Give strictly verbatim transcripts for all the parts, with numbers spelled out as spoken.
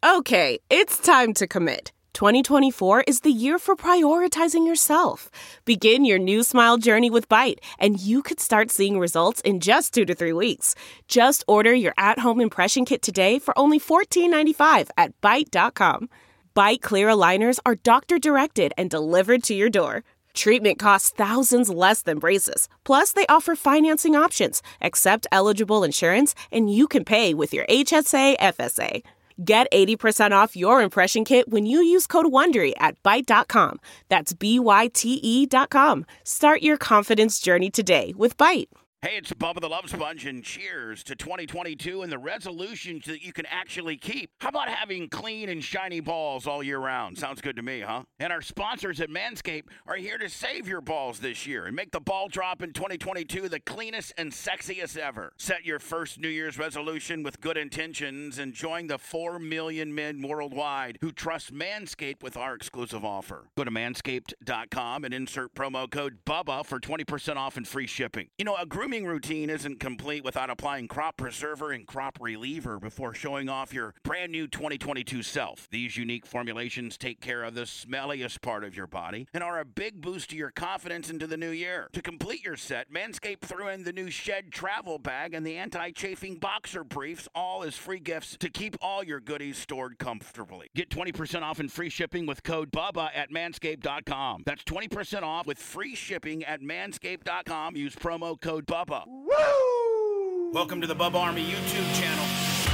Okay, it's time to commit. twenty twenty-four is the year for prioritizing yourself. Begin your new smile journey with Byte, and you could start seeing results in just two to three weeks. Just order your at-home impression kit today for only fourteen ninety-five at byte dot com. Byte clear aligners are doctor-directed and delivered to your door. Treatment costs thousands less than braces. Plus, they offer financing options, accept eligible insurance, and you can pay with your H S A F S A. Get eighty percent off your impression kit when you use code WONDERY at byte dot com. That's B Y T E dot com. Start your confidence journey today with Byte. Hey, it's Bubba the Love Sponge, and cheers to twenty twenty-two and the resolutions that you can actually keep. How about having clean and shiny balls all year round? Sounds good to me, huh? And our sponsors at Manscaped are here to save your balls this year and make the ball drop in twenty twenty-two the cleanest and sexiest ever. Set your first New Year's resolution with good intentions and join the four million men worldwide who trust Manscaped with our exclusive offer. Go to manscaped dot com and insert promo code BUBBA for twenty percent off and free shipping. You know, a grooming routine isn't complete without applying Crop Preserver and Crop Reliever before showing off your brand new twenty twenty-two self. These unique formulations take care of the smelliest part of your body and are a big boost to your confidence into the new year. To complete your set, Manscaped threw in the new Shed Travel Bag and the anti-chafing boxer briefs, all as free gifts to keep all your goodies stored comfortably. Get twenty percent off and free shipping with code BUBBA at manscaped dot com. That's twenty percent off with free shipping at manscaped dot com. Use promo code BUBBA. Woo! Welcome to the Bubba Army YouTube channel.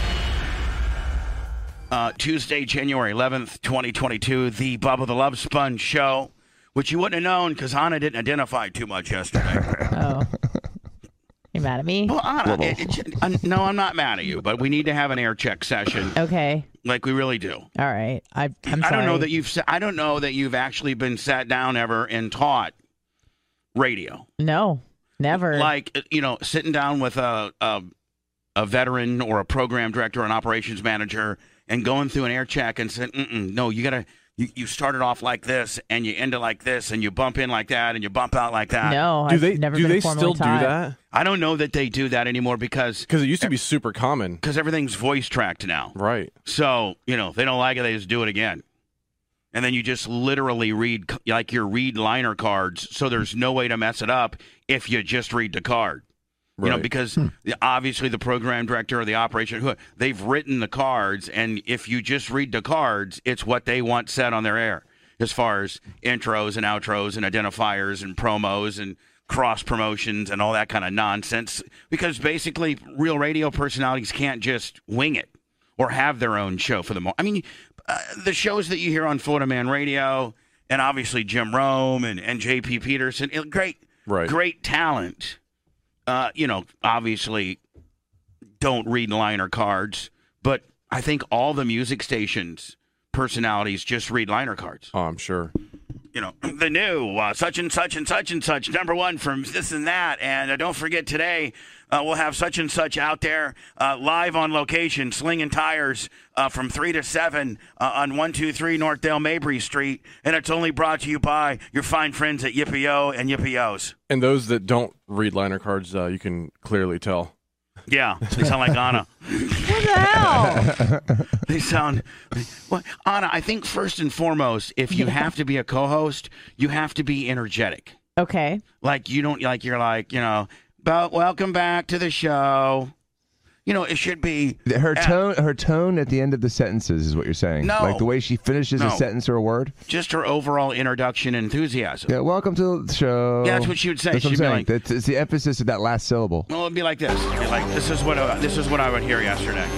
Uh, Tuesday, January eleventh, twenty twenty-two, the Bubba the Love Sponge show, which you wouldn't have known because Anna didn't identify too much yesterday. Oh. You mad at me? Well, Anna, it, it, uh, no, I'm not mad at you, but we need to have an air check session. Okay. Like we really do. All right. I, I'm sorry. I don't know that you've. I don't know that you've actually been sat down ever and taught radio. No. Never. Like, you know, sitting down with a, a a veteran or a program director or an operations manager and going through an air check and saying, Mm-mm, no, you got to, you, you started off like this and you end it like this and you bump in like that and you bump out like that. No, do I've they, never do been they formally still taught. do that? I don't know that they do that anymore because... Because it used to be super common. Because everything's voice tracked now. Right. So, you know, they don't like it, they just do it again. And then you just literally read, like your read liner cards, so there's no way to mess it up if you just read the card. You right. know, because hmm. the, obviously the program director or the operation, who they've written the cards, and if you just read the cards, it's what they want said on their air, as far as intros and outros and identifiers and promos and cross promotions and all that kind of nonsense. Because basically, real radio personalities can't just wing it or have their own show for the moment. I mean, uh, the shows that you hear on Florida Man Radio, and obviously Jim Rome and, and J P Peterson, great, right. great talent. Uh, you know, obviously don't read liner cards, but I think all the music stations personalities just read liner cards. Oh, I'm sure. You know, the new uh, such and such and such and such, number one from this and that. And uh, don't forget today, uh, we'll have such and such out there uh, live on location, slinging tires uh, from three to seven uh, on one two three Northdale Mabry Street. And it's only brought to you by your fine friends at Yippee-O and Yippee-O's. And those that don't read liner cards, uh, you can clearly tell. Yeah, they sound like Anna. What the hell? They sound... Well, Anna, I think first and foremost, if you have to be a co-host, you have to be energetic. Okay. Like, you don't... Like, you're like, you know, but welcome back to the show. You know, it should be... Her tone her tone at the end of the sentences is what you're saying. No. Like the way she finishes No. a sentence or a word. Just her overall introduction and enthusiasm. Yeah, welcome to the show. Yeah, that's what she would say. That's what I'm She'd be saying. like- That's, it's the emphasis of that last syllable. Well, it'd be like this. It'd be like, this is what I, this is what I would hear yesterday.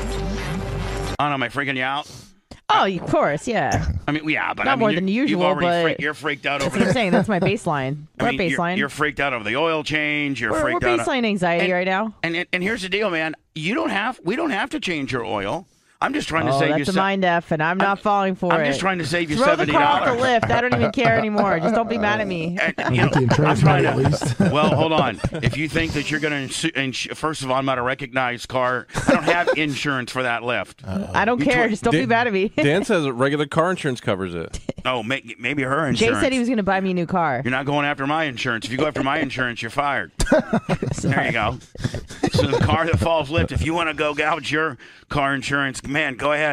Anna, am I freaking you out? Oh, of course, yeah. I mean, yeah, but Not I mean, more you- than you've usual, already but freak- you're freaked out That's over what I'm the- saying. That's my baseline. I We're mean, at you're, baseline. you're freaked out over the oil change. You're we're, freaked we're out. baseline anxiety and, right now. And, and and here's the deal, man. You don't have. We don't have to change your oil. I'm just trying to Oh, save that's you. a se- mind F, and I'm not I'm- falling for I'm it. just trying to save you Throw seventy the car off dollars. the lift. I don't even care anymore. Just don't be mad at me. And, you know, I'm trying to, well, hold on. If you think that you're going to, ins- first of all, I'm not a recognized car. I don't have insurance for that lift. I don't care. tw- Just don't be Dan- mad at me. Dan says regular car insurance covers it. Oh, may, maybe her Jay insurance. said he was going to buy me a new car. You're not going after my insurance. If you go after my insurance, you're fired. There you go. So the car that falls lift, if you want to go gouge your car insurance, man, go ahead.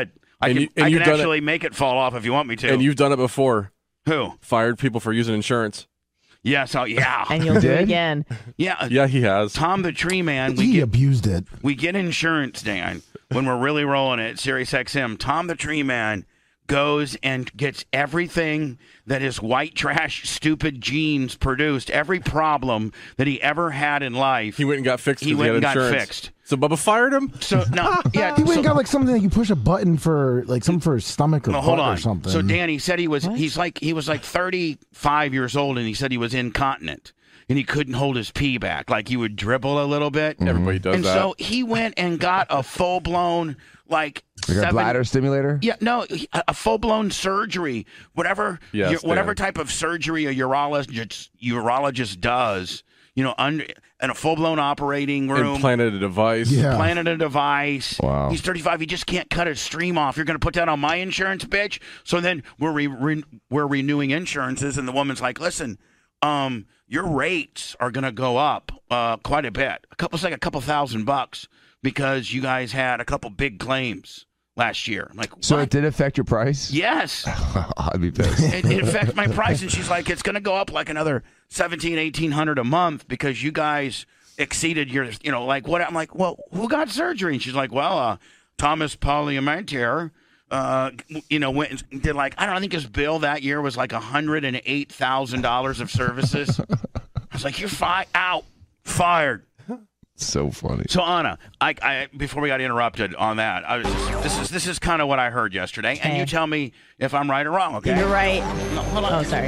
I And can, you- and I you've can done it- actually make it fall off if you want me to. And you've done it before. Who? Fired people for using insurance. Yes. Oh, yeah. And you'll do it Did? again. yeah. Yeah, he has. Tom the Tree Man. We He get, abused it. we get insurance, Dan, when we're really rolling it. Sirius X M. Tom the Tree Man goes and gets everything that his white trash, stupid genes produced, every problem that he ever had in life. He went and got fixed. He 'cause went had and got insurance. fixed. So Bubba fired him. So no, yeah. He went so, and got like something that you push a button for, like something for his stomach or no, butt hold or on. something. So Dan, he said he was. He's like he was like thirty-five years old, and he said he was incontinent, and he couldn't hold his pee back. Like he would dribble a little bit. Everybody does And that. so he went and got a full blown like. Like a seven- bladder stimulator? Yeah, no, a, a full-blown surgery, whatever, Yes, your- whatever Dan. type of surgery a urologist urologist does, you know, under in a full-blown operating room, Implanted a device. Yeah. planted a device. Wow. He's thirty-five. He just can't cut his stream off. You're going to put that on my insurance, bitch. So then we're re- re- we're renewing insurances, and the woman's like, "Listen, um, your rates are going to go up uh, quite a bit. A couple, it's like a couple thousand bucks because you guys had a couple big claims last year." I'm like, So what? it did affect your price? Yes. I'd be pissed. it, it affects my price. And she's like, it's going to go up like another seventeen, eighteen hundred a month because you guys exceeded your, you know, like what? I'm like, well, who got surgery? And she's like, well, uh, Thomas Parliamentier, uh, you know, went and did like, I don't know, I think his bill that year was like one hundred eight thousand dollars of services. I was like, you're fi- out, fired. So funny. So Anna, I, I before we got interrupted on that, I was just, this is this is kind of what I heard yesterday, and Okay. you tell me if I'm right or wrong. Okay. You're right. No, hold on. Oh, sorry.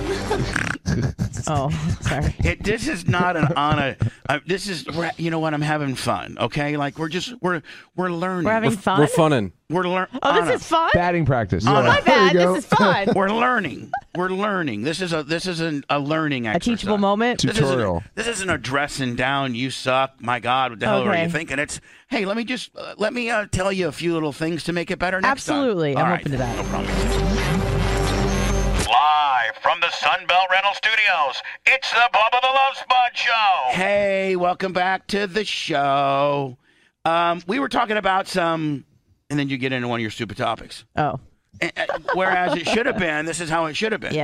oh, sorry. It, this is not an Anna. Uh, this is we're, you know what? I'm having fun. Okay, like we're just we're we're learning. We're having we're, fun. We're funning. we're learning. Oh, this is fun. Batting practice. Oh, my There you bad. go. This is fun. We're learning. We're learning. This is a this is an, a learning A exercise. teachable moment. This Tutorial. Isn't, this isn't a dressing down. You suck. My God, what the hell are Okay. you thinking? It's hey, let me just uh, let me uh, tell you a few little things to make it better next Absolutely. time. I'm All open to that. No problem. Live from the Sunbelt Rental Studios, it's the Bubba the Love Spot Show. Hey, welcome back to the show. Um, we were talking about some, and then you get into one of your stupid topics. Oh, Uh, uh, Whereas it should have been, this is how it should have been. yeah.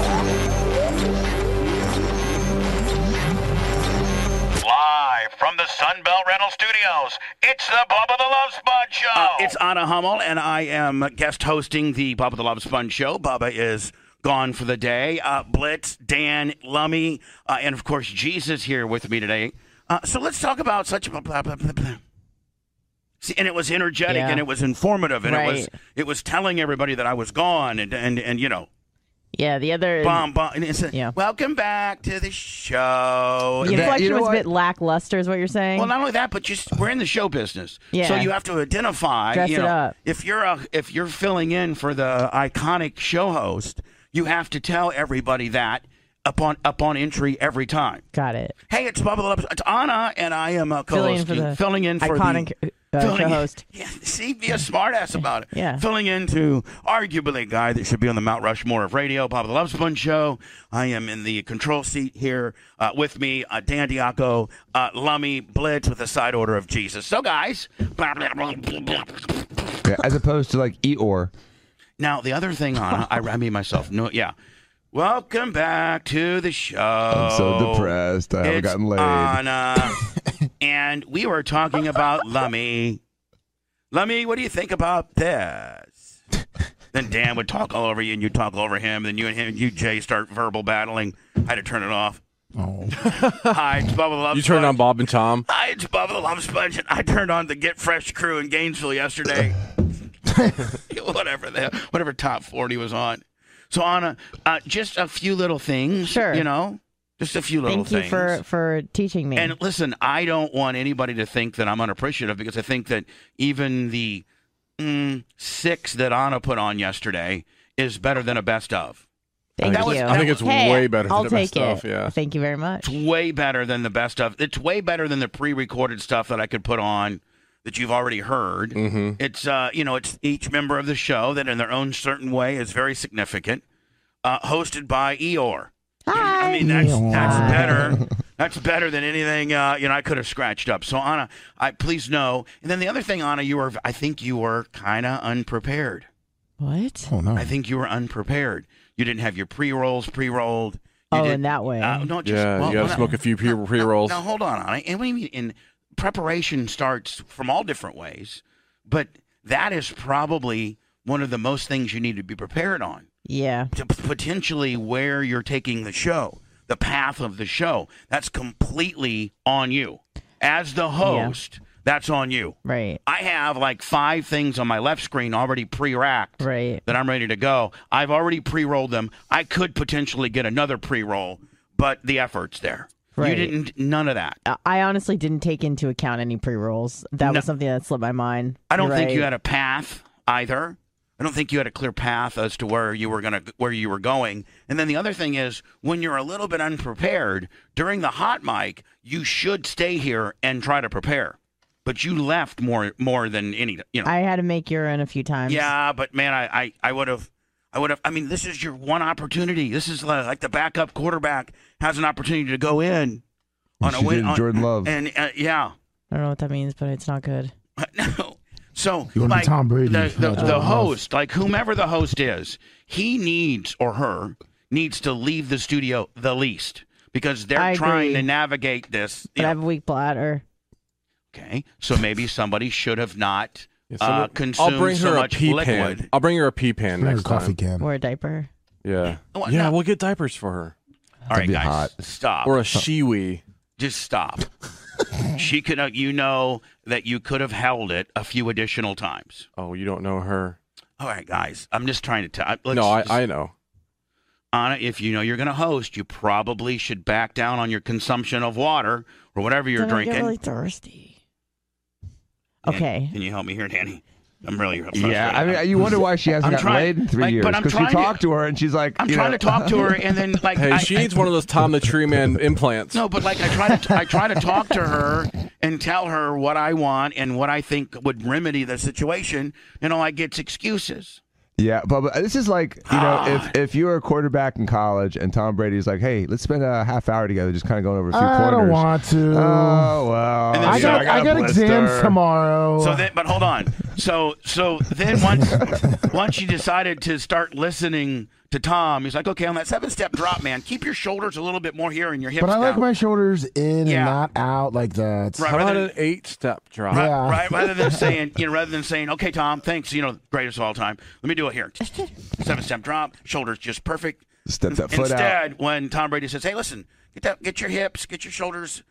Live from the Sunbelt Rental Studios, it's the Bubba the Love Sponge Show. Uh, it's Anna Hummel, and I am guest hosting the Bubba the Love Sponge Show. Bubba is gone for the day. Uh, Blitz, Dan, Lummy, uh, and of course Jesus here with me today. Uh, so let's talk about such a blah, blah, blah, blah, blah. See, and it was energetic Yeah. and it was informative and it was Right. it was telling everybody that I was gone and and and you know. Yeah, the other Bum, bum, and it's, Yeah. welcome back to the show. the And that- inflection you know was a what? bit lackluster, is what you're saying. well, not only that, but just we're in the show business, Yeah. so you have to identify. Dress you it know, up. If you're a if you're filling in for the iconic show host, you have to tell everybody that upon upon entry every time. Got it. Hey, it's Bubba the Love. It's Anna, and I am uh, Filling in co-hosting, for the filling in for iconic the. uh, filling show in- host. Yeah, see, be a smartass about it. Yeah. Filling in to arguably a guy that should be on the Mount Rushmore of radio, Bubba the Love Sponge Show. I am in the control seat here uh, with me, uh, Dan Diaco, uh, Lummy, Blitz with a side order of Jesus. So, guys, blah, blah, blah, blah, blah. Yeah, as opposed to like Eeyore. Now, the other thing, Anna, I, I mean myself, no, yeah. Welcome back to the show. I'm so depressed. I haven't It's gotten laid. Anna, and we were talking about Lummy. Lummy, what do you think about this? Then Dan would talk all over you, and you'd talk over him. Then you and him, you Jay, start verbal battling. I had to turn it off. Oh. Hi, it's Bubba the Love You turned on Sponge. Bob and Tom. Hi, it's Bubba the Love Sponge, and I turned on the Get Fresh crew in Gainesville yesterday. whatever the whatever top forty was on. So Anna, uh, just a few little things. Sure. You know, just a few little Thank you things. for for teaching me. And listen, I don't want anybody to think that I'm unappreciative because I think that even the mm, six that Anna put on yesterday is better than a best of. Thank that was- you. I think it's Hey, way better than I'll the take best it. of, yeah. Thank you very much. It's way better than the best of. It's way better than the pre-recorded stuff that I could put on that you've already heard. Mm-hmm. It's uh, you know, it's each member of the show that in their own certain way is very significant. Uh, hosted by Eeyore. Hi. I mean, that's Eeyore. that's better That's better than anything uh, you know I could have scratched up. So Anna, I please know. And then the other thing, Anna, you were I think you were kind of unprepared. What? Oh no. I think you were unprepared. You didn't have your pre-rolls pre-rolled. You Oh, did, in that way. Uh, no, just, Yeah, well, you got to well, smoke a few pre rolls. Now, hold on, Anna. And what do you mean? And preparation starts from all different ways, but that is probably one of the most things you need to be prepared on. Yeah. To potentially where you're taking the show, the path of the show. That's completely on you. As the host, yeah. That's on you. Right. I have like five things on my left screen already pre-racked right. that I'm ready to go. I've already pre-rolled them. I could potentially get another pre-roll, but the effort's there. Right. You didn't, none of that. I honestly didn't take into account any pre-rolls. That No. was something that slipped my mind. I don't You're think right. you had a path either. I don't think you had a clear path as to where you were gonna where you were going. And then the other thing is, when you're a little bit unprepared during the hot mic, you should stay here and try to prepare. But you left more more than any, you know. I had to make urine a few times. Yeah, but man, I I, I would have. I would have. I mean, this is your one opportunity. This is like the backup quarterback has an opportunity to go in on she a win. did On, Jordan Love. And uh, yeah, I don't know what that means, but it's not good. no. So You wanna be like Tom Brady, the, the, uh, the Jordan host, like whomever the host is, he needs or her needs to leave the studio the least because they're I trying agree. to navigate this. But you I know. have a weak bladder. Okay, so maybe somebody should have not Yeah, uh, somebody- consumed I'll bring so her a much pee liquid. pan. I'll bring her a pee pan Bring her a next coffee time. can. Or a diaper. Yeah. Oh, yeah, no. we'll get diapers for her. All right, be guys, hot. stop. Or a shiwi. Just stop. She could, uh, you know, that you could have held it a few additional times. Oh, you don't know her? All right, guys, I'm just trying to tell. No, I, I know. Anna, if you know you're going to host, you probably should back down on your consumption of water or whatever you're Then I drinking. get really thirsty. Dan- Okay. Can you help me here, Danny? I'm really frustrated. Yeah, I mean, you wonder why she hasn't I'm gotten trying- laid in three like, years. but I'm Because you trying to- talk to her and she's like, I'm you trying know, to talk to her, and then like Hey, I, she I- needs one of those Tom the Tree Man implants. No, but like I try to I try to talk to her and tell her what I want and what I think would remedy the situation, and all I get's excuses. Yeah, but, but this is like, you know, God. if if you were a quarterback in college and Tom Brady's like, hey, let's spend a half hour together just kind of going over a few I corners. don't want to. Oh, well. And then I so got, I I got, a exams blister. tomorrow. So then, but hold on. So so then once once you decided to start listening to Tom, he's like, okay, on that seven step drop, man, keep your shoulders a little bit more here and your hips but I like down. my shoulders in Yeah. and not out like that. Right. How about rather- an eight-step drop? Right, Yeah. right. Rather than saying, you know, rather than saying, okay, Tom, thanks, you know, greatest of all time. Let me do it here. Seven step drop, shoulders just perfect. Step that foot out. Instead, when Tom Brady says, hey, listen, get that, get your hips, get your shoulders.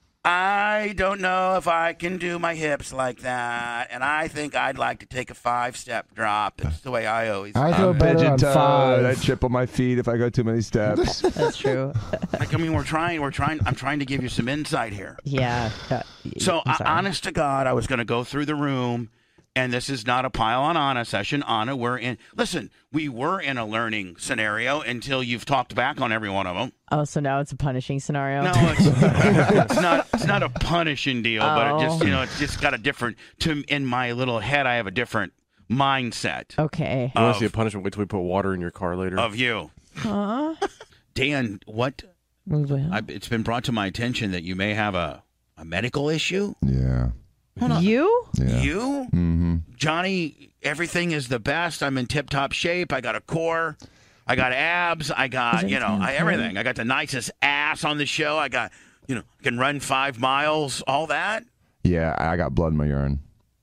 I don't know if I can do my hips like that, and I think I'd like to take a five-step drop. It's the way I always. I do feel it. better on Pigeon-toed. five. I chip on my feet if I go too many steps. That's true. Like, I mean, we're trying, we're trying. I'm trying to give you some insight here. yeah. that- So, I'm uh, sorry. honest to God, I was going to go through the room, and this is not a pile on Anna session. Anna, we're in. Listen, we were in a learning scenario until you've talked back on every one of them. Oh, so now it's a punishing scenario? No, it's, it's not. It's not a punishing deal, but it just, you know, it's just got a different. To in my little head, I have a different mindset Okay. You want Of- to see a punishment? Wait till we put water in your car later. of you, Huh? Dan. What? I, it's been brought to my attention that you may have a a medical issue. Yeah. You? Yeah. You, Mm-hmm. Johnny, everything is the best. I'm in tip-top shape. I got a core. I got abs. I got, Is you know, everything I, okay? everything. I got the nicest ass on the show. I got, you know, I can run five miles, all that. Yeah, I got blood in my urine.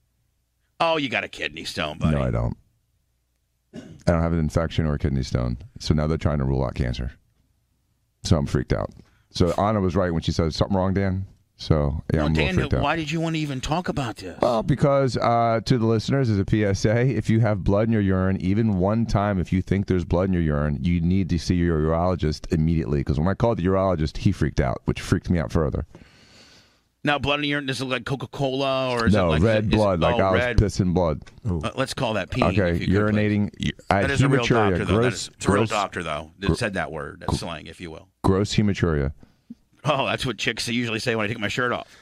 Oh, you got a kidney stone, buddy. No, I don't. I don't have an infection or a kidney stone. So now they're trying to rule out cancer. So I'm freaked out. So Anna was right when she said something wrong, Dan. So yeah, No, I'm a little Dan, freaked out. why did you want to even talk about this? Well, because uh, to the listeners, as a P S A, if you have blood in your urine, even one time, if you think there's blood in your urine, you need to see your urologist immediately. Because when I called the urologist, he freaked out, which freaked me out further. Now, blood in the urine, does it look like Coca-Cola or is No, it like red is- blood, like oh, I was red. pissing blood. Uh, let's call that peeing. Okay, if you could, please. urinating. I had That is a real hematuria, doctor, though. That gross, is, it's a real gross, doctor, though, that said that word, that slang, if you will. gross hematuria. Oh, that's what chicks usually say when I take my shirt off.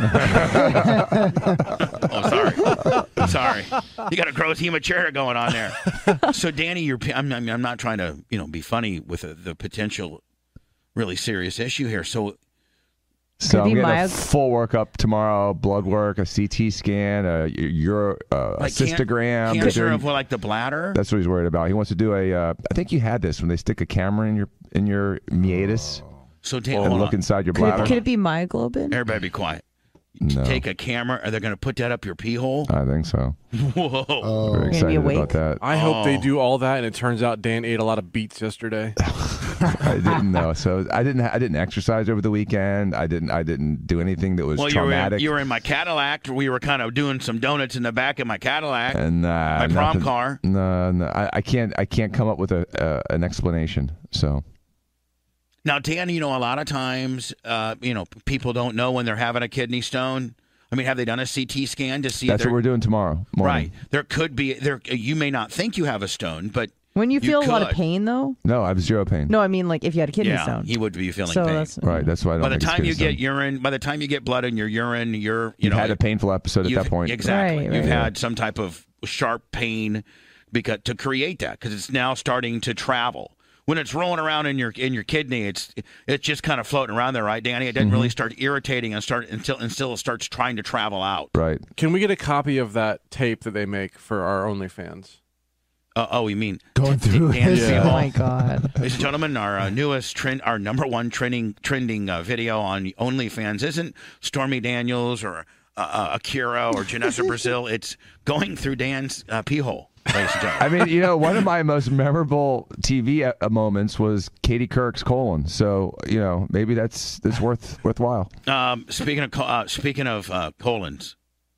oh, sorry. Sorry. You got a gross hematuria going on there. So, Danny, you're, I'm, I'm I'm not trying to, you know, be funny with the, the potential really serious issue here. So, So Could I'm be getting my- a full workup tomorrow, blood work, a C T scan, a Euro, uh, a Like can- cystogram. They're Cancer doing- of well, like the bladder. That's what he's worried about. He wants to do a. Uh, I think you had this when they stick a camera in your in your meatus So Dan, and hold look on. inside your Could, bladder. could it be myoglobin? Everybody be quiet. No. Take a camera. Are they going to put that up your pee hole? I think so. Whoa. Oh, Very Maybe excited awake? about that. I hope they Oh. do all that, and it turns out Dan ate a lot of beets yesterday. I didn't know. So I didn't. I didn't exercise over the weekend. I didn't. I didn't do anything that was Well, you were, in, traumatic. you were in my Cadillac. We were kind of doing some donuts in the back of my Cadillac. and uh, my prom nothing- car. No, no. I, I can't. I can't come up with a uh, an explanation. So Now, Dan, you know, a lot of times, uh, you know, people don't know when they're having a kidney stone. I mean, have they done a C T scan to see? that's if what we're doing tomorrow morning. Right. There could be there. You may not think you have a stone, but When you You feel a lot of could. pain, though? No, I have zero pain. No, I mean, like, if you had a kidney yeah, stone. he would be feeling so pain. that's Right. That's why I don't By the think it's time you kidney get stone. urine, by the time you get blood in your urine, you're you You've know had a painful episode at you've- that point. Exactly. Right, You've right. had some type of sharp pain because to create that because it's now starting to travel. When it's rolling around in your in your kidney, it's it's just kind of floating around there, right, Danny? It doesn't Mm-hmm. really start irritating and start until until it starts trying to travel out. Right. Can we get a copy of that tape that they make for our OnlyFans? Uh, oh, you mean Going t- through Dan his- Oh, Siegel? my God. Ladies and gentlemen, our uh, newest trend, our number one trending trending uh, video on OnlyFans isn't Stormy Daniels or uh, uh, Akira or Janessa Brazil. It's going through Dan's uh, pee hole, ladies and I gentlemen. mean, you know, one of my most memorable T V uh, moments was Katie Couric's colon. So, you know, maybe that's that's worth worthwhile. Um, speaking of co- uh, speaking of uh, colons,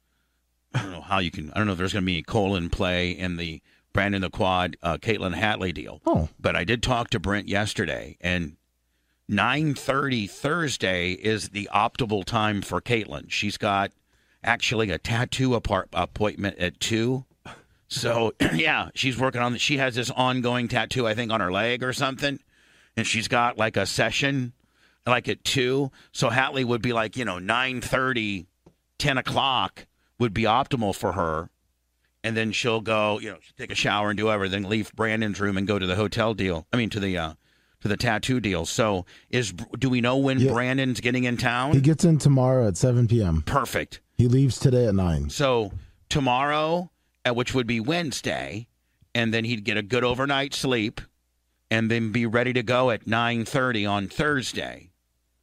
I don't know how you can. I don't know if there's going to be any colon play in the Brandon the Quad, uh, Caitlin Hatley deal. Oh. But I did talk to Brent yesterday, and nine thirty Thursday is the optimal time for Caitlin. She's got actually a tattoo apart- appointment at two. So, yeah, she's working on. She has this ongoing tattoo, I think, on her leg or something, and she's got like a session, like at two. So Hatley would be like, you know, nine thirty, ten o'clock would be optimal for her. And then she'll go, you know, she'll take a shower and do everything, leave Brandon's room and go to the hotel deal. I mean, to the uh, to the tattoo deal. So, is do we know when Yeah. Brandon's getting in town? He gets in tomorrow at seven p.m. Perfect. He leaves today at nine. So tomorrow, uh, which would be Wednesday, and then he'd get a good overnight sleep, and then be ready to go at nine thirty on Thursday,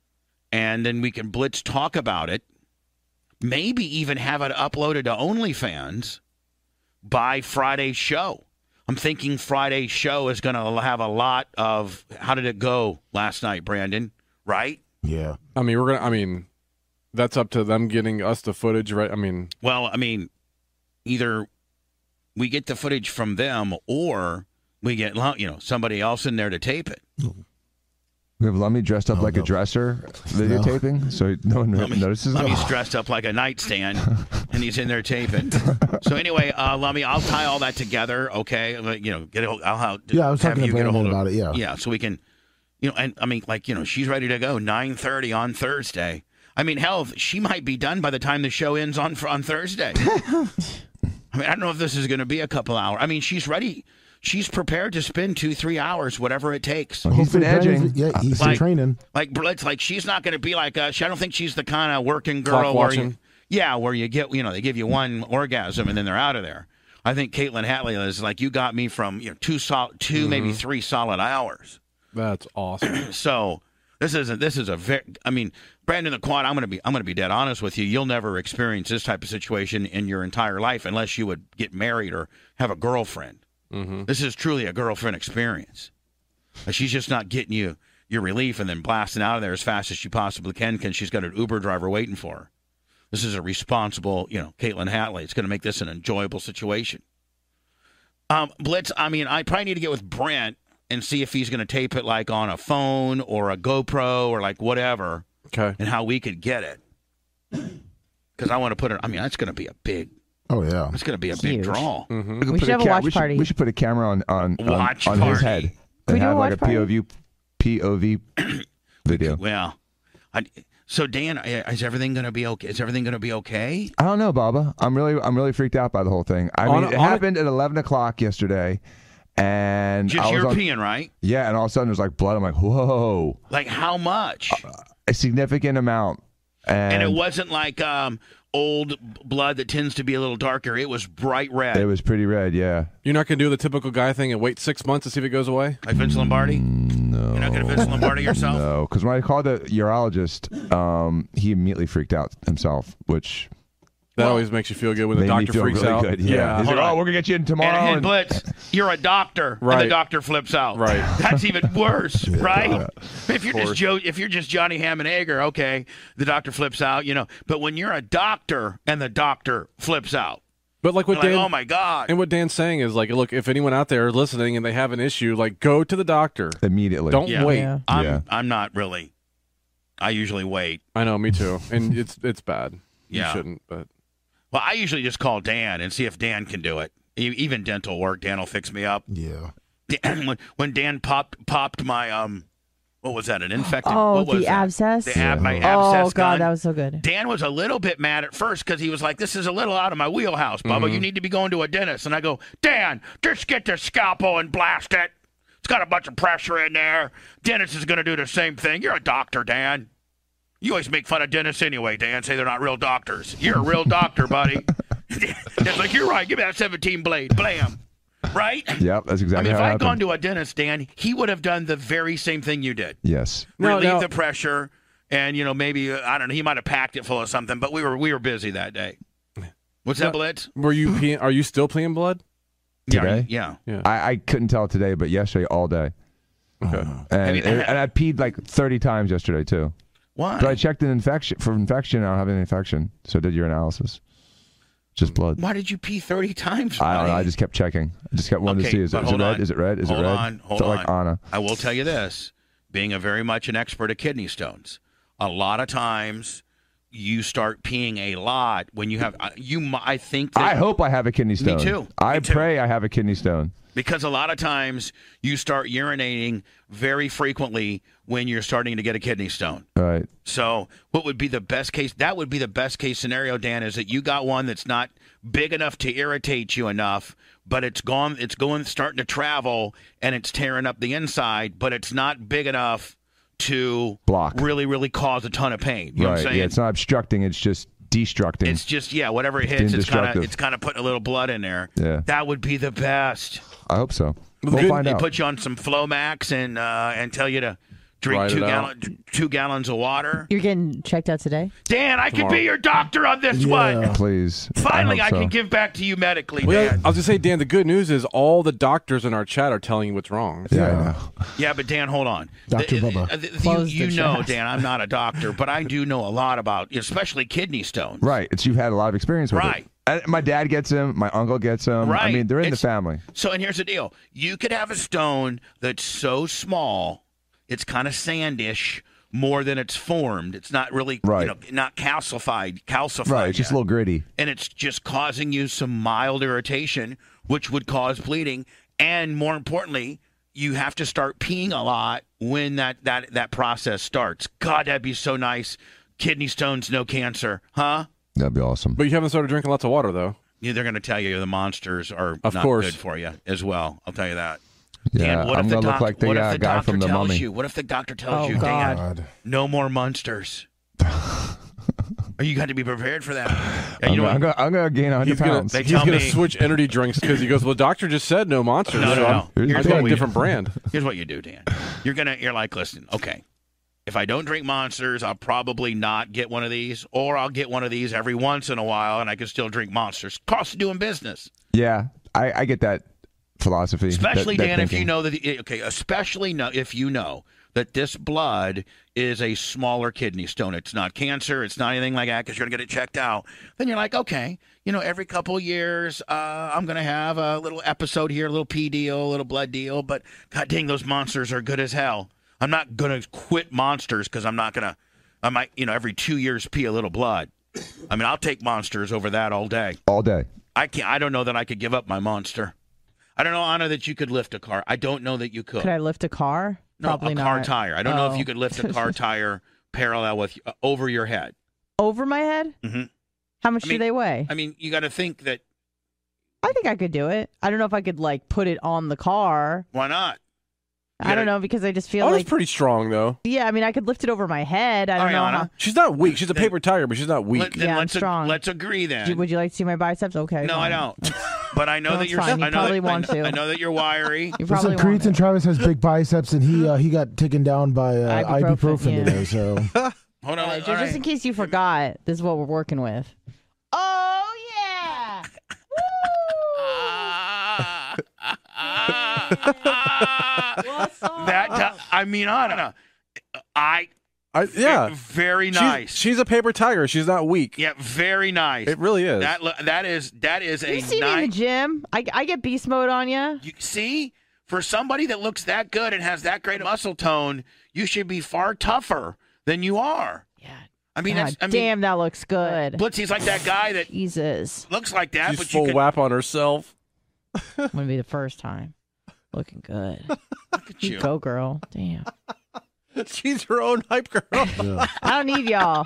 and then we can blitz talk about it. Maybe even have it uploaded to OnlyFans by Friday's show. I'm thinking Friday's show is going to have a lot of how did it go last night, Brandon? Right? Yeah. I mean, we're gonna. I mean, that's up to them getting us the footage, right? I mean, Well, I mean, either we get the footage from them or we get you know somebody else in there to tape it. We have Lummy dressed up Oh, like no. a dresser videotaping, so no one Lummy, notices it. Lummy's dressed up like a nightstand, and he's in there taping. So anyway, uh, Lummy, I'll tie all that together. Okay, Like, you know, get a, I'll have, Yeah, I was have talking to you get a Brandon hold of- about it, yeah. yeah, so we can, you know, and I mean, like you know, she's ready to go nine thirty on Thursday. I mean, hell, she might be done by the time the show ends on on Thursday. I mean, I don't know if this is going to be a couple hours. I mean, she's ready. She's prepared to spend two, three hours, whatever it takes. Well, he's been Hopefully edging. Brandon's- Yeah, he's Like- in training. Like, Blitz, like she's not going to be like us. I don't think she's the kind of working girl Clock where you, watching. yeah, where you get, you know, they give you one orgasm and then they're out of there. I think Caitlin Hatley is like, you got me from, you know, two sol- 2 Mm-hmm. maybe three solid hours. that's awesome. So this isn't, this is a very, I mean, Brandon the Quad, I'm going to be, I'm going to be dead honest with you. You'll never experience this type of situation in your entire life unless you would get married or have a girlfriend. hmm This is truly a girlfriend experience. Uh, She's just not getting you your relief and then blasting out of there as fast as she possibly can because she's got an Uber driver waiting for her. This is a responsible, you know, Caitlin Hatley. It's going to make this an enjoyable situation. Um, Blitz, I mean, I probably need to get with Brent and see if he's going to tape it like on a phone or a GoPro or like whatever Okay. and how we could get it. Because I want to put it, I mean, that's going to be a big, Oh, yeah. it's going to be a big Huge. draw. hmm We, could We put should have a ca- watch we should, party. We should put a camera on on, on, Watch on his party. head Can and we do a have like watch a P O V P O V video. Well, I, so Dan, is everything going to be okay? Is everything going to be okay? I don't know, Baba. I'm really I'm really freaked out by the whole thing. I On mean, a- it on a- happened at eleven o'clock yesterday, and Just I was on- European, right? yeah, and all of a sudden there's like blood. I'm like, whoa, Like how much? a significant amount. And, And it wasn't like um, old blood that tends to be a little darker. It was bright red. It was pretty red, yeah. You're not going to do the typical guy thing and wait six months to see if it goes away? Like Vince Lombardi? No. You're not going to Vince Lombardi yourself? No, because when I called the urologist, um, he immediately freaked out himself, which That Well, always makes you feel good when the made me doctor feel freaks really out. good. Yeah, he's Hold like, on. "Oh, we're gonna get you in tomorrow." And, and and- Blitz, you're a doctor, and Right. the doctor flips out. Right. That's even worse, right? Yeah. If you're just Joe, if you're just Johnny Hammonegger, okay, the doctor flips out, you know. But when you're a doctor and the doctor flips out, But like what you're Dan, like, oh my god. and what Dan's saying is like, look, if anyone out there is listening and they have an issue, like go to the doctor. immediately. Don't Yeah. wait. Yeah. I'm Yeah. I'm not really. I usually wait. I know, me too. And it's it's bad. Yeah. You shouldn't, but Well, I usually just call Dan and see if Dan can do it. E- Even dental work, Dan will fix me up. Yeah. Dan, when, when Dan popped popped my um, what was that? An infected? Oh, what was the that? abscess? The ab, my Yeah. Oh, abscess God, gun. that was so good. Dan was a little bit mad at first because he was like, "This is a little out of my wheelhouse, Bubba. Mm-hmm. You need to be going to a dentist." And I go, "Dan, just get the scalpel and blast it. It's got a bunch of pressure in there. Dentist is going to do the same thing. You're a doctor, Dan. You always make fun of dentists anyway, Dan. Say they're not real doctors. You're a real doctor, buddy." Dan's like, "You're right. Give me that seventeen blade. Blam." Right? Yep, that's I exactly mean, if how it I'd happened. gone to a dentist, Dan, he would have done the very same thing you did. yes. No, Relieve no. the pressure, and you know maybe uh, I don't know. He might have packed it full of something, but we were we were busy that day. What's that, No. Blitz? were you peeing, are you still peeing blood? Yeah, Today? yeah. I, I couldn't tell today, but yesterday all day. Okay. And, you- and, and I peed like thirty times yesterday too. Why? But I checked an infection for infection. I don't have any infection, so I did urinalysis. Just blood. Why did you pee thirty times? I don't know. buddy? I just kept checking. I just kept wanting Okay, to see is, but it- is it hold red? on. Is it red? Is hold it red? on, hold Felt on. like Anna. I will tell you this: being a very much an expert at kidney stones, a lot of times you start peeing a lot when you have uh, you. mi- I think that I hope I have a kidney stone. too. I Me too. pray I have a kidney stone. because a lot of times you start urinating very frequently when you're starting to get a kidney stone. Right. So what would be the best case? That would be the best case scenario, Dan, is that you got one that's not big enough to irritate you enough, but it's gone, it's going, starting to travel, and it's tearing up the inside, but it's not big enough to Block. really, really cause a ton of pain. You know what I'm Right. saying? Yeah, it's not obstructing. It's just destructing. It's just, yeah, whatever it hits, it's kind of indestructive. it's kind of putting a little blood in there. Yeah. That would be the best. I hope so. The We'll good- find They out. put you on some Flomax and uh, and tell you to drink Ride two it gallon, two gallons of water. You're getting checked out today? Dan, I can Tomorrow. be your doctor on this Yeah. one. Please. Finally, I, hope so. can give back to you medically, Well, Dan. I was gonna say, Dan. The good news is all the doctors in our chat are telling you what's wrong. Yeah, I Yeah. know. Yeah, but Dan, hold on. Doctor The- Bubba. uh, the- you Close you the know, chat. Dan, I'm not a doctor, but I do know a lot about, especially kidney stones. Right. It's you've had a lot of experience with Right. it. And my dad gets them. My uncle gets them. I Right. mean, they're in It's- the family. So, and here's the deal: you could have a stone that's so small, it's kind of sandish more than it's formed. It's not really, Right. you know, not calcified, calcified. Right. It's just a yet. little gritty. and it's just causing you some mild irritation, which would cause bleeding. And more importantly, you have to start peeing a lot when that, that, that process starts. God, that'd be so nice. Kidney stones, no cancer, huh? That'd be awesome. But you haven't started drinking lots of water, though. Yeah, they're going to tell you the monsters are Of not course. good for you as well. I'll tell you that. Yeah, Dan, what I'm if the gonna look doc- like the, what if uh, the guy doctor from the tells Mummy. you? What if the doctor tells Oh, you, God. Dan, God. no more monsters? Or you got to be prepared for that. Yeah, I'm, you know gonna, I'm, what? gonna, I'm gonna gain one hundred He's gonna pounds. They he's tell gonna me- switch energy drinks because he goes, well, the doctor just said no monsters. No, no, so no. I'm- Here's I'm the getting thing. a different brand. Here's what you do, Dan. You're gonna you're like, listen, okay. If I don't drink monsters, I'll probably not get one of these, or I'll get one of these every once in a while, and I can still drink monsters. Cost of doing business, Yeah, I, I get that philosophy. especially that, that Dan. If thinking. you know that, okay, especially know if you know that this blood is a smaller kidney stone. It's not cancer. It's not anything like that because you're gonna get it checked out. Then you're like, okay, you know, every couple of years, uh, I'm gonna have a little episode here, a little pee deal, a little blood deal. But God dang, those monsters are good as hell. I'm not going to quit monsters because I'm not going to, I might, you know, every two years pee a little blood. I mean, I'll take monsters over that all day. all day. I can't, I don't know that I could give up my monster. I don't know, Anna, that you could lift a car. I don't know that you could. Could I lift a car? no, Probably a not. car tire. I don't know if Oh. you could lift a car tire parallel with, uh, over your head. Over my head? Mhm. How much I mean- do they weigh? I mean, you got to think that, I think I could do it. I don't know if I could like put it on the car. why not? I don't know because I just feel Oh, like that's pretty strong though. yeah. I mean, I could lift it over my head. I don't know. Ariana, How, She's not weak. She's a Then- paper tiger, but she's not weak. Let, then Yeah, I'm let's ag- strong. let's agree then. Do- would you like to see my biceps? Okay. no, I fine. don't. But I know No, that it's you're. fine. You I know probably that, want I, to. I know that you're wiry. You probably Listen, want Cretan it. Travis has big biceps, and he uh, he got taken down by uh, Ibuprofen, ibuprofen yeah. today. So Hold on. Uh, all just, right. just in case you forgot, this is what we're working with. Oh yeah! Ah, ah, ah. What's up? that do- I mean, Anna, I I, yeah, very She's- nice. She's, a paper tiger. She's not weak. yeah, very nice. It really is. That lo- that is that is a You see me in the nice. gym? I, I get beast mode on you. You see, for somebody that looks that good and has that great muscle tone, you should be far tougher than you are. Yeah. I mean, God that's, I mean, damn, that looks good. Blitzy's like that guy that Jesus, looks like that, She's but full you could, whap on herself. wouldn't be the first time. Looking good. look at You you. go, girl. Damn. She's her own hype girl. yeah. I don't need y'all.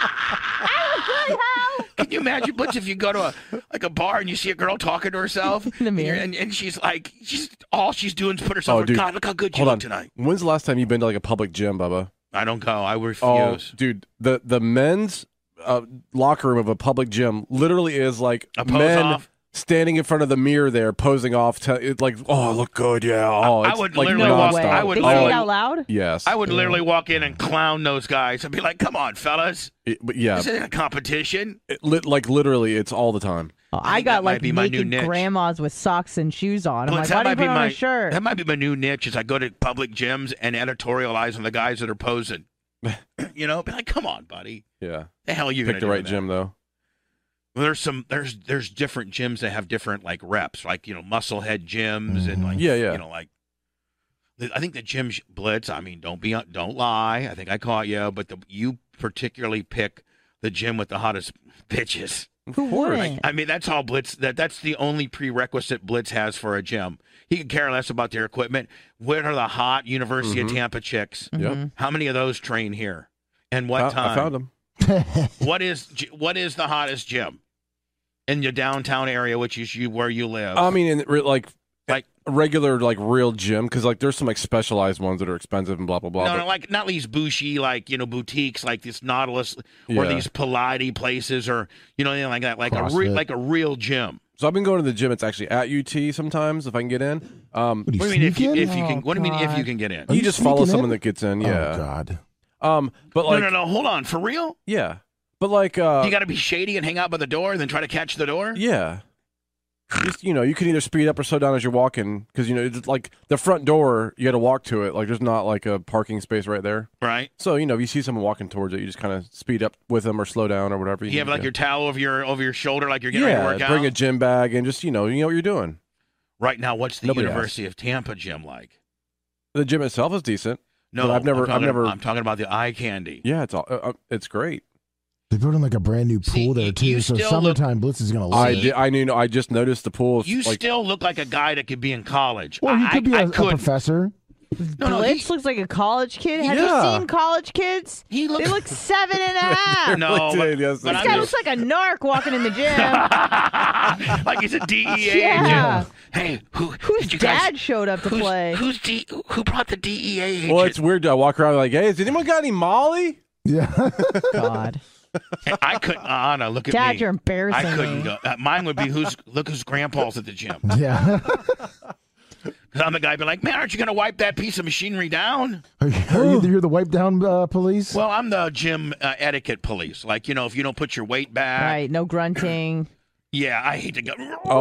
Can you imagine, Blitz, if you go to a like a bar and you see a girl talking to herself In the and, mirror. you're- and, and she's like, she's all she's doing is put herself. Oh, in, dude. God, look how good you Hold look on. tonight. When's the last time you've been to like a public gym, Bubba? I don't go. I refuse. Oh, dude, the the men's uh, locker room of a public gym literally is like A pose men off? standing in front of the mirror there, posing off. Te- it, like, oh, I look good, yeah. Oh, I it's would like literally No walk- way. nonstop. I would they literally- say it out loud? Yes, I would literally walk in and clown those guys and be like, "Come on, fellas, It- but yeah, this isn't a competition." it, lit, like literally, it's all the time. Oh, I I, think got that might like be my new naked niche. grandmas with socks and shoes on. I'm Blitz, like, why that do you might put be on my a shirt? that might be my new niche. Is I go to public gyms and editorialize on the guys that are posing. You know, be like, "Come on, buddy, Yeah, the hell are you pick gonna the do right with that?" gym though. Well, there's some there's there's different gyms that have different like reps, like you know musclehead gyms and like Yeah, yeah. you know like I think the gym Blitz. I mean, don't be don't lie. I think I caught you, but the, you particularly pick the gym with the hottest bitches. Who wouldn't? I mean, that's all Blitz. That that's the only prerequisite Blitz has for a gym. He can care less about their equipment. What are the hot University Mhm. of Tampa chicks? Yep, How many of those train here? And what I, time? I found them. What is gy- what is the hottest gym in your downtown area, which is you where you live? I mean, in, re- like Like- a regular like real gym, because like there's some like specialized ones that are expensive and blah blah blah. no, but- no, like not these bushy, like you know, boutiques, like this Nautilus or Yeah. these Pilates places, or you know, anything like that, like a re- CrossFit. like a real gym. So I've been going to the gym. It's actually at U T sometimes if I can get in. Um, What do What you do you mean if you sneak in? if you can? Oh, What do you mean if you God. can get in? Are you you just follow sneaking someone in? that gets in. Oh Yeah. God. Um, but like no, no, no. Hold on, for real? yeah, but like uh, you got to be shady and hang out by the door, and then try to catch the door. yeah. Just, you know, you can either speed up or slow down as you're walking because you know it's like the front door. You got to walk to it. Like there's not like a parking space right there. Right? So you know, if you see someone walking towards it, you just kind of speed up with them or slow down or whatever. You have need like to. your towel over your over your shoulder, like you're getting ready to yeah. work out. Bring a gym bag and just you know, you know what you're doing. Right now, what's the Nobody University of Tampa gym like? The gym itself is decent. No, But I've never- I'm talking, I've never- I'm talking about the eye candy. Yeah, it's all, uh, uh, it's great. They're building like a brand new See, pool there you- too. you So still summertime Blitz is gonna love I it. did. I knew. I just noticed the pool. You like, still look like a guy that could be in college. Well, he I, could be I, a I a could. professor. No, no, Blitz he- looks like a college kid. Have Yeah. you seen college kids? He looks. They look seven and a half. no, They but, did, yes, but they This I'm guy did. looks like a narc walking in the gym. like he's a D E A Yeah. agent. Hey, who? Whose did you dad guys, showed up to who's, play? Who's D? Who brought the D E A agent? well, it's weird. I walk around like, hey, has anyone got any Molly? Yeah. God. I couldn't. Anna, look at Dad, me. you're embarrassing I couldn't me. go. Uh, mine would be who's. Look whose grandpa's at the gym. yeah. 'Cause I'm the guy be like, man, aren't you going to wipe that piece of machinery down? Are you, are you you're the wipe down uh, police? Well, I'm the gym uh, etiquette police. Like, you know, if you don't put your weight back. Right. No grunting. Yeah, I hate to go.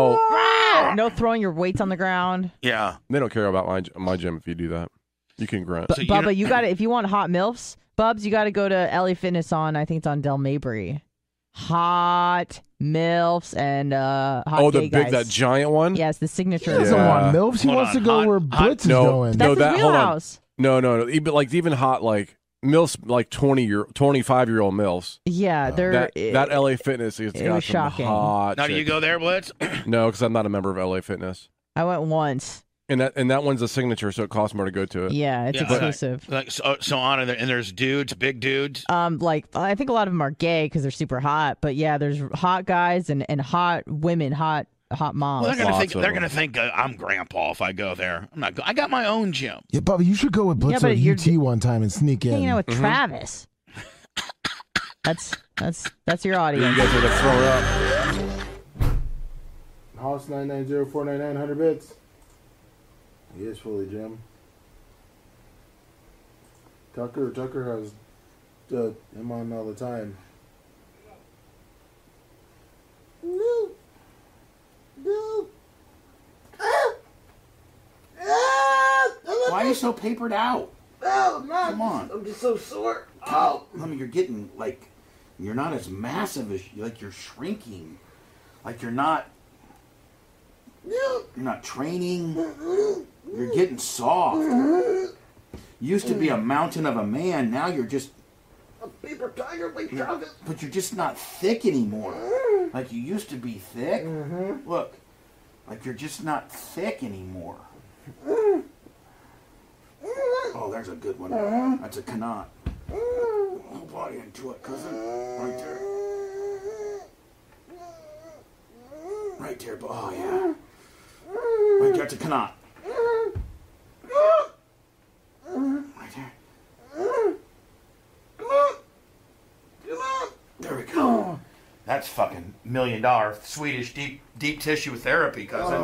Oh, No throwing your weights on the ground. Yeah. they don't care about my my gym if you do that. You can grunt. But So you Bubba, know- you got to if you want hot milfs, Bubs, you got to go to L A Fitness on. I think it's on Del Mabry. Hot milfs and uh, hot oh, the gay big guys. that giant one. Yes, the he signature. doesn't Yeah. want MILFs. He Hold wants on. to go Hot- where hot- Blitz no. is going. That's No, his that- hold on. wheelhouse. No, no, no. Even like even hot like milfs, like twenty year, twenty five year old milfs. Yeah, they're That it- that L A Fitness is it got was some shocking. hot. Now, do you chicks. go there, Blitz? No, because I'm not a member of L A Fitness, I went once. and that and that one's a signature, so it costs more to go to it. Yeah, it's Yeah, but- exclusive. Like, so, so on, and there's dudes, big dudes. Um, like I think a lot of them are gay because they're super hot. But yeah, there's hot guys and, and hot women, hot hot moms. Well, they're gonna Lots think of they're them. gonna think uh, I'm grandpa if I go there. I'm not. Go- I got my own gym. Yeah, Bubba, you should go with Blitzer but at you're U T one time and sneak in. hanging out with Travis. That's that's that's your You audience. guys are to throw it up. House nine nine zero four nine nine one hundred bits. He is fully Jim. Tucker Tucker has uh, him on all the time. No. No. Ah! Ah! Why are you so papered out? Oh, I'm not. Come on. I'm just so sore. Oh, I mean, you're getting like, you're not as massive as like you're shrinking, like you're not. You're not training. You're getting soft. You used to be a mountain of a man. Now you're just. A paper tiger, like Travis. But you're just not thick anymore. Like you used to be thick. Look, like you're just not thick anymore. Oh, there's a good one. That's a Kanat. Oh, body into it, cousin. Right there. Right there. Oh, yeah. Right there. That's a Kanat. Right there. There we go. That's fucking million dollar Swedish deep deep tissue therapy, cousin.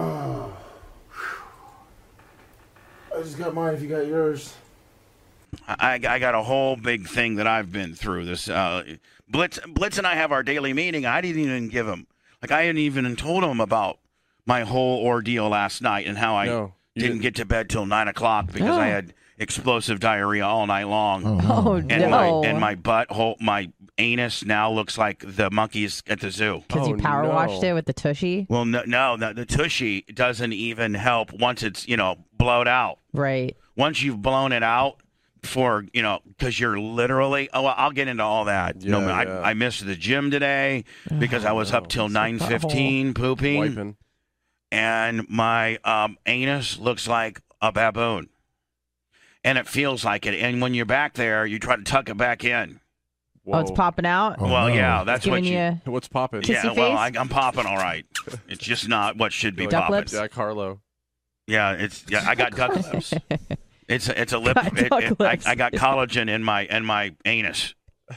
I just got mine if you got yours. I, I got a whole big thing that I've been through. This uh, Blitz Blitz and I have our daily meeting. I didn't even give him, like I hadn't even told him about my whole ordeal last night and how I No, you didn't didn't. get to bed till nine o'clock because Oh. I had explosive diarrhea all night long. Oh And no! my and my butthole, my anus now looks like the monkeys at the zoo. Because you Oh, power no. washed it with the tushy, Well, no, no, the, the tushy doesn't even help once it's you know blowed out. right? Once you've blown it out for, you know, because you're literally, oh, well, I'll get into all that. no, Yeah, I, yeah. I missed the gym today because I was up till nine fifteen pooping, Wiping. and my um, anus looks like a baboon. And it feels like it. And when you're back there, you try to tuck it back in. Oh, it's Whoa. popping out. Oh, well, no. yeah, It's that's what giving you. you. What's popping? Kissy Yeah, well, I, face? I'm popping all right. It's just not what should be You're Duck popping. lips? Jack Harlow. Yeah, it's yeah. I got duck lips. It's a, it's a lip. Got It, duck it, I, lips. I got collagen in my in my anus.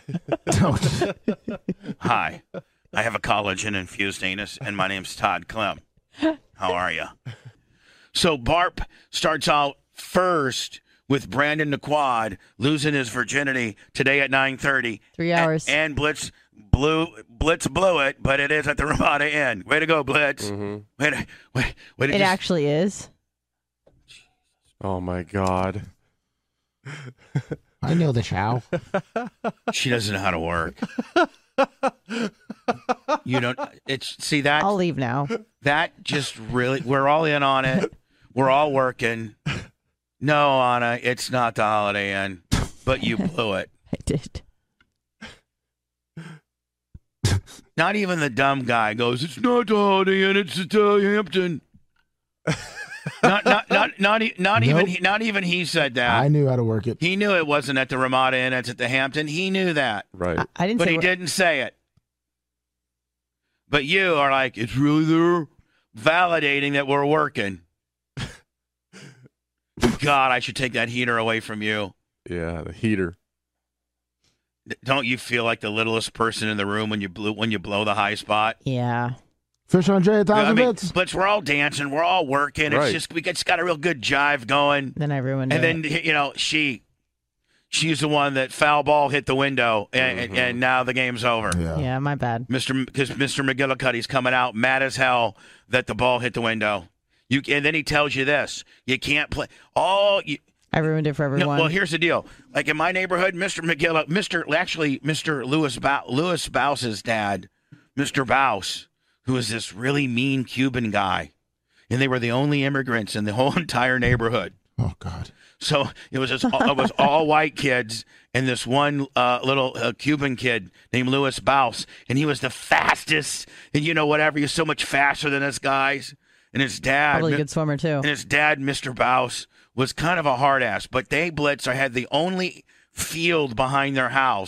Hi, I have a collagen infused anus, and my name's Todd Clem. How are you? So Barp starts out first with Brandon Naquad losing his virginity today at nine thirty. Three hours. And, and Blitz blew Blitz blew it, but it is at the Ramada Inn. Way to go, Blitz. Mhm. Wait, wait, wait. It actually is. Oh my God. I know the chow. She doesn't know how to work. You don't. It's see that I'll leave now. that just really. We're all in on it. We're all working. No, Anna, it's not the Holiday Inn, but you blew it. I did. Not even the dumb guy goes. It's not the Holiday Inn. It's the Hampton. Not not not not e- not even Nope. he, not even he said that. I knew how to work it. He knew it wasn't at the Ramada Inn. It's at the Hampton. He knew that. Right. I, I didn't But say he we're- didn't say it. But you are like, it's really there, validating that we're working. God, I should take that heater away from you. Yeah, the heater. Don't you feel like the littlest person in the room when you blew when you blow the high spot? Yeah. Fish on Jay, a thousand I mean, bits. but we're all dancing, we're all working. Right. It's just we just got a real good jive going. Then I ruined And it. then you know she, she's the one that foul ball hit the window, and, and, and now the game's over. Yeah. yeah, my bad. Mister Because Mister McGillicuddy's coming out mad as hell that the ball hit the window. You and then he tells you this: you can't play. Oh, you, I ruined it for no, everyone. well, here's the deal. Like in my neighborhood, Mister McGill, Mister actually Mister Lewis ba- Lewis Bouse's dad, Mister Bouse, who is this really mean Cuban guy, and they were the only immigrants in the whole entire neighborhood. Oh God. So it was just, it was all white kids and this one uh, little uh, Cuban kid named Louis Bouse, and he was the fastest, and you know whatever, he was so much faster than us guys. And his dad, Probably a good swimmer too. and his dad, Mister Bouse, was kind of a hard ass. But they Blitzer had the only field behind their house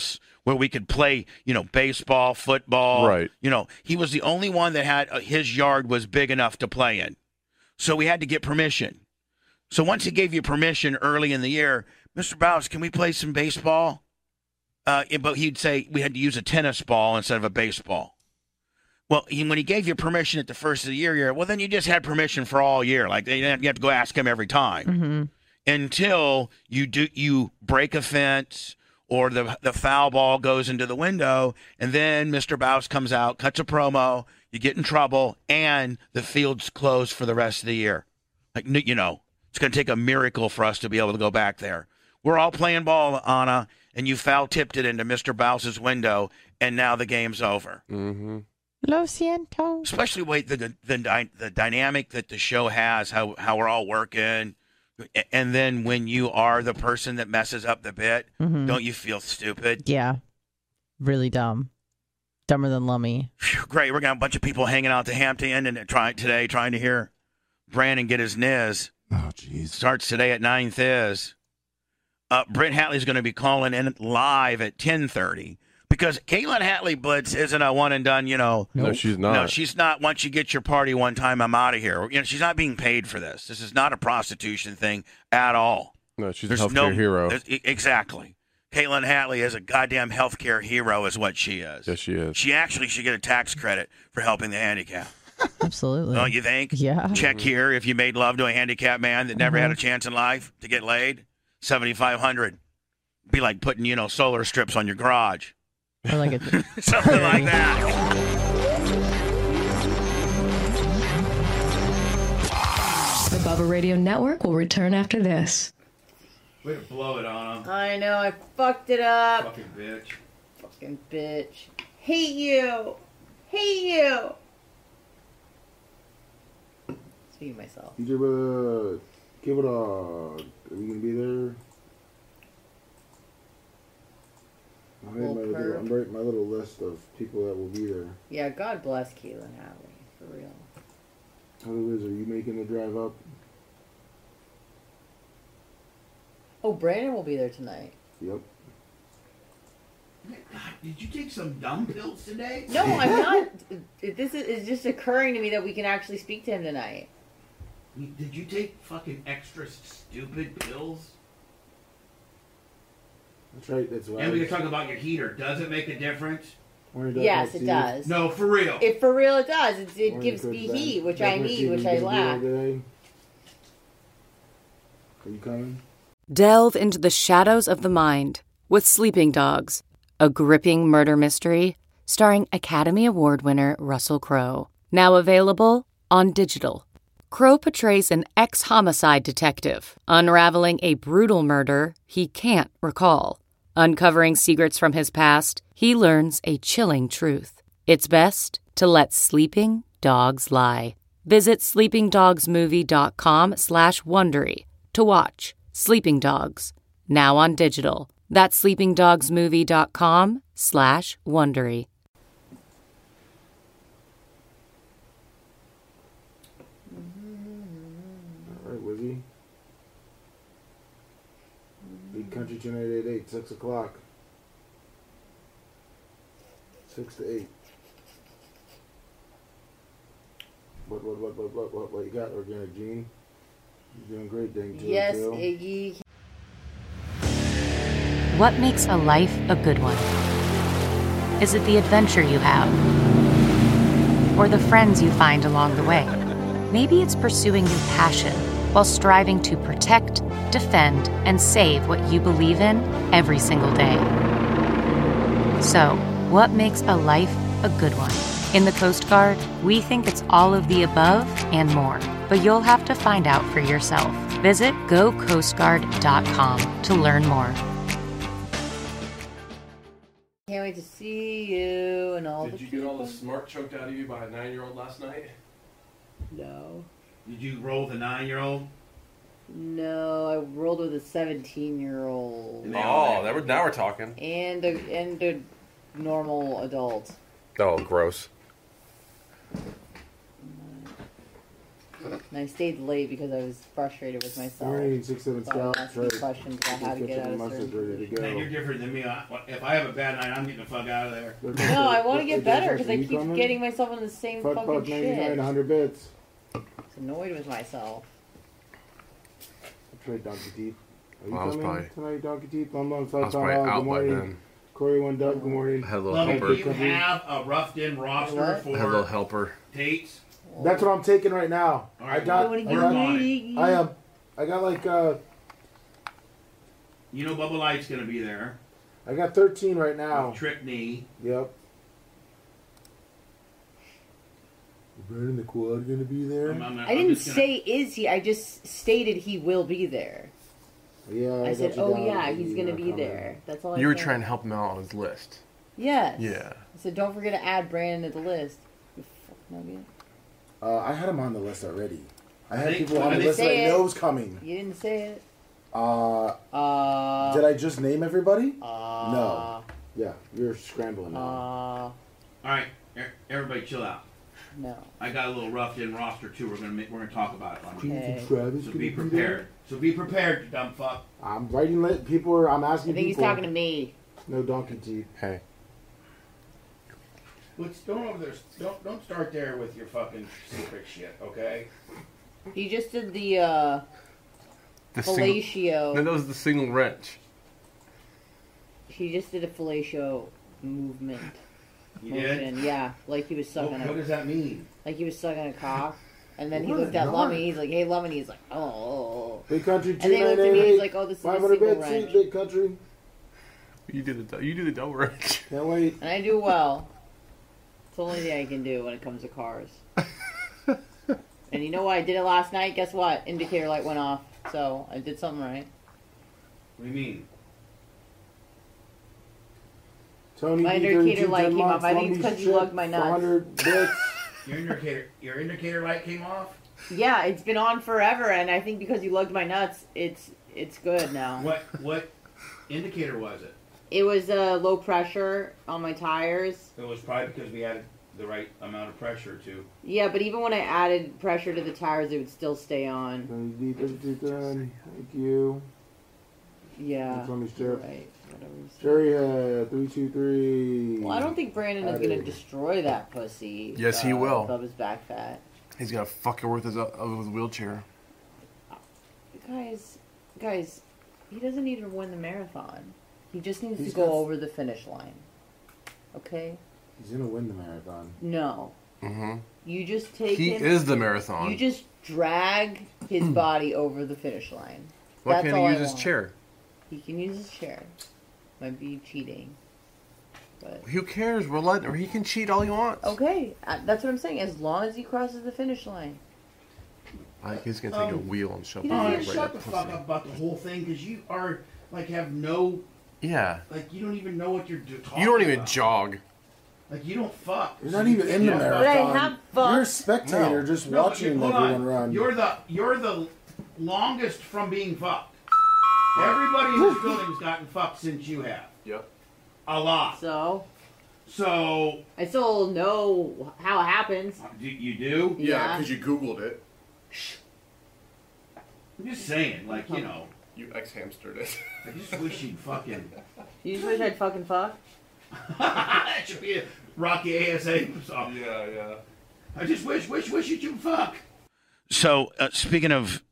where we could play, you know, baseball, football. Right. You know, he was the only one that had uh, his yard was big enough to play in. So we had to get permission. So once he gave you permission early in the year, Mister Bowles, can we play some baseball? Uh, but he'd say we had to use a tennis ball instead of a baseball. Well, he, when he gave you permission at the first of the year, you're, well, then you just had permission for all year. Like you have to go ask him every time Mm-hmm. until you do you break a fence or the the foul ball goes into the window, and then Mister Bowles comes out, cuts a promo, you get in trouble, and the field's closed for the rest of the year. Like you know, it's going to take a miracle for us to be able to go back there. We're all playing ball, Anna, and you foul tipped it into Mister Bowles' window, and now the game's over. Mm-hmm. Lo siento. Especially wait the the the, the dynamic that the show has, how how we're all working, and then when you are the person that messes up the bit, Mhm. don't you feel stupid? Yeah. Really dumb. Dumber than Lummy. Phew, great, we're gonna have a bunch of people hanging out to Hampton and trying today, trying to hear Brandon get his Niz. Oh, jeez. Starts today at nine Thiz. Uh, Brent Hatley's going to be calling in live at ten thirty. Because Caitlin Hatley Blitz isn't a one and done, you know. No, she's not. No, she's not. Once you get your party one time, I'm out of here. You know, she's not being paid for this. This is not a prostitution thing at all. No, she's There's a healthcare no hero. there's- e- Exactly. Caitlin Hatley is a goddamn healthcare hero, is what she is. Yes, she is. She actually should get a tax credit for helping the handicapped. Absolutely. Don't you think? Yeah. Check here if you made love to a handicapped man that never had a chance in life to get laid. seventy-five hundred. Be like putting, you know, solar strips on your garage. Or like a Something like that. The Bubba Radio Network will return after this. Way to blow it on him. I know, I fucked it up. Fucking bitch. Fucking bitch. Hate you. Hate you. Speaking of myself. D J Brother, give it a. Are we gonna be there? I made my Little little, perv. I'm writing my little list of people that will be there. Yeah, God bless Caitlin Hatley. For real. How Liz, are you making the drive up? Oh, Brandon will be there tonight. Yep. Did you take some dumb pills today? No, I'm not. This is it's just occurring to me that we can actually speak to him tonight. Did you take fucking extra stupid pills? That's right. That's why. And we can talk about your heater. Does it make a difference? Yes, it does. No, for real. If for real it does. It, it gives me heat, which I need, which I lack. Are you coming? Delve into the shadows of the mind with Sleeping Dogs, a gripping murder mystery starring Academy Award winner Russell Crowe. Now available on digital. Crowe portrays an ex-homicide detective unraveling a brutal murder he can't recall. Uncovering secrets from his past, he learns a chilling truth. It's best to let sleeping dogs lie. Visit sleepingdogsmovie.com slash Wondery to watch Sleeping Dogs, now on digital. That's sleepingdogsmovie.com slash Wondery. All right, Wizzy. Big Country tonight at eight, six o'clock. Six to eight. What, what, what, what, what, what, what you got, Organic Gene? You're doing great, dang too. Yes, Iggy. What makes a life a good one? Is it the adventure you have? Or the friends you find along the way? Maybe it's pursuing your passion while striving to protect, defend, and save what you believe in every single day. So, what makes a life a good one? In the Coast Guard, we think it's all of the above and more, but you'll have to find out for yourself. Visit go coast guard dot com to learn more. Can't wait to see you and all Did the you get all the people. smart choked out of you by a nine-year-old last night? No. Did you roll the nine-year-old? No, I rolled with a seventeen-year-old. Oh, that we're, now we're talking. And a, and a normal adult. Oh, gross. And I stayed late because I was frustrated with myself. Morning, six seven So I Scout. asked you Trey. questions about how to get out of Mustard certain ready to positions. go. Man, you're different than me. I, if I have a bad night, I'm getting the fuck out of there. No, I want to get better because I You keep coming? getting myself in the same Fuck, fucking fuck, ninety-nine, shit. one hundred bits. I'm annoyed with myself. Trey Donkey Teeth. Are you Well, I was coming probably- tonight, Donkey Teeth? I'm on I was Five probably Good out by morning. then. Corey One Duck, good morning. I had a little Love, helper. do you have a roughed-in roster What? I had a little for helper. Tates? That's what I'm taking right now. All I right, got, You I wanna work got, on it. get I am, I got like, uh, You know Bubba Light's going to be there. I got thirteen right now. With Trick Knee. Yep. Brandon the Quad gonna be there? I'm, I'm, I I'm didn't just gonna- say is he. I just stated he will be there. Yeah, I, I got said, you oh down. yeah, he's You're gonna not be coming. there. That's all I You were said. trying to help him out on his list. Yes. Yeah. I said, don't forget to add Brandon to the list. You fucking nugget. Uh, I had him on the list already. I had I think- people on I the think- list that I Say it. know is coming. You didn't say it. Uh, Uh. did I just name everybody? Uh. No. Yeah, you're scrambling Uh. now. All right, e- everybody chill out. No. I got a little roughed-in roster, too. We're going to we're gonna talk about it. Lunch. Okay. Travis So gonna be there? prepared. So be prepared, you dumb fuck. I'm writing lit. People are. I'm I asking think he's people. talking to me. No donkey teeth. Hey. Let's don't over there. Don't don't start there with your fucking secret shit, okay? He just did the uh, The single, fellatio. no, that was the single wrench. He just did a fellatio movement. You did? Motion. Yeah, like he was What, sucking what a, does that mean? like he was sucking a cock. And then he What? looked at Dark. Lummy. He's like, "Hey, Lummy." He's like, "Oh." oh, oh." Big country two And then he nine looked at eight me. He's eight. like, "Oh, this is a Five hundred single bits. wrench." Big country. You do the you do the double wrench. Can't wait. And I do well. It's the only thing I can do when it comes to cars. And you know what? I did it last night. Guess what? Indicator light went off. So I did something right. What do you mean? Tony My B, indicator thirty-two, light ten came off. months, I think it's Lumby 'cause you strip, lugged my nuts. four hundred bits. Your indicator your indicator light came off? Yeah, it's been on forever, and I think because you lugged my nuts, it's it's good now. What what indicator was it? It was uh, low pressure on my tires. It was probably because we added the right amount of pressure to. Yeah, but even when I added pressure to the tires, it would still stay on. Tony B, thirty-two, ten. Thank you. Yeah. That's Lumby strip. Right. Whatever you say. Cherry head, three two three. Well, I don't think Brandon is Added. going to destroy that pussy. Yes, he uh, will. Bubba's back fat. He's gonna fuck her with his uh, with his wheelchair. Guys, guys, he doesn't need to win the marathon. He just needs He's to go got- over the finish line. Okay? He's gonna win the marathon. No. Mm-hmm. You just take He him. is the marathon. You just drag his body over the finish line. Why That's can't all he I use his want. chair? He can use his chair. Might be cheating. But Who cares? We're letting or he can cheat all he wants. okay, uh, that's what I'm saying. As long as he crosses the finish line. I think he's gonna take a Um, wheel and shove he it doesn't Oh, right even in shut the the pussy. fuck up about the whole thing because you are like have no Yeah. like you don't even know what you're do- talking You don't even about. jog. Like you don't fuck. You're So not you even can't in the talk about- But I marathon. have fun. You're a spectator No. just No, but watching hold everyone on. run. You're the you're the longest from being fucked. Everybody in this building's gotten fucked since you have. Yep. A lot. So, So I still know how it happens. do you do? Yeah. you googled it. I'm just saying, like you know, You ex-hamstered it. I just wish you'd fucking. You just wish I'd fucking fuck? That should be a Rocky A S A song. Yeah, yeah. I just wish, wish, wish you could fuck. So, uh, speaking of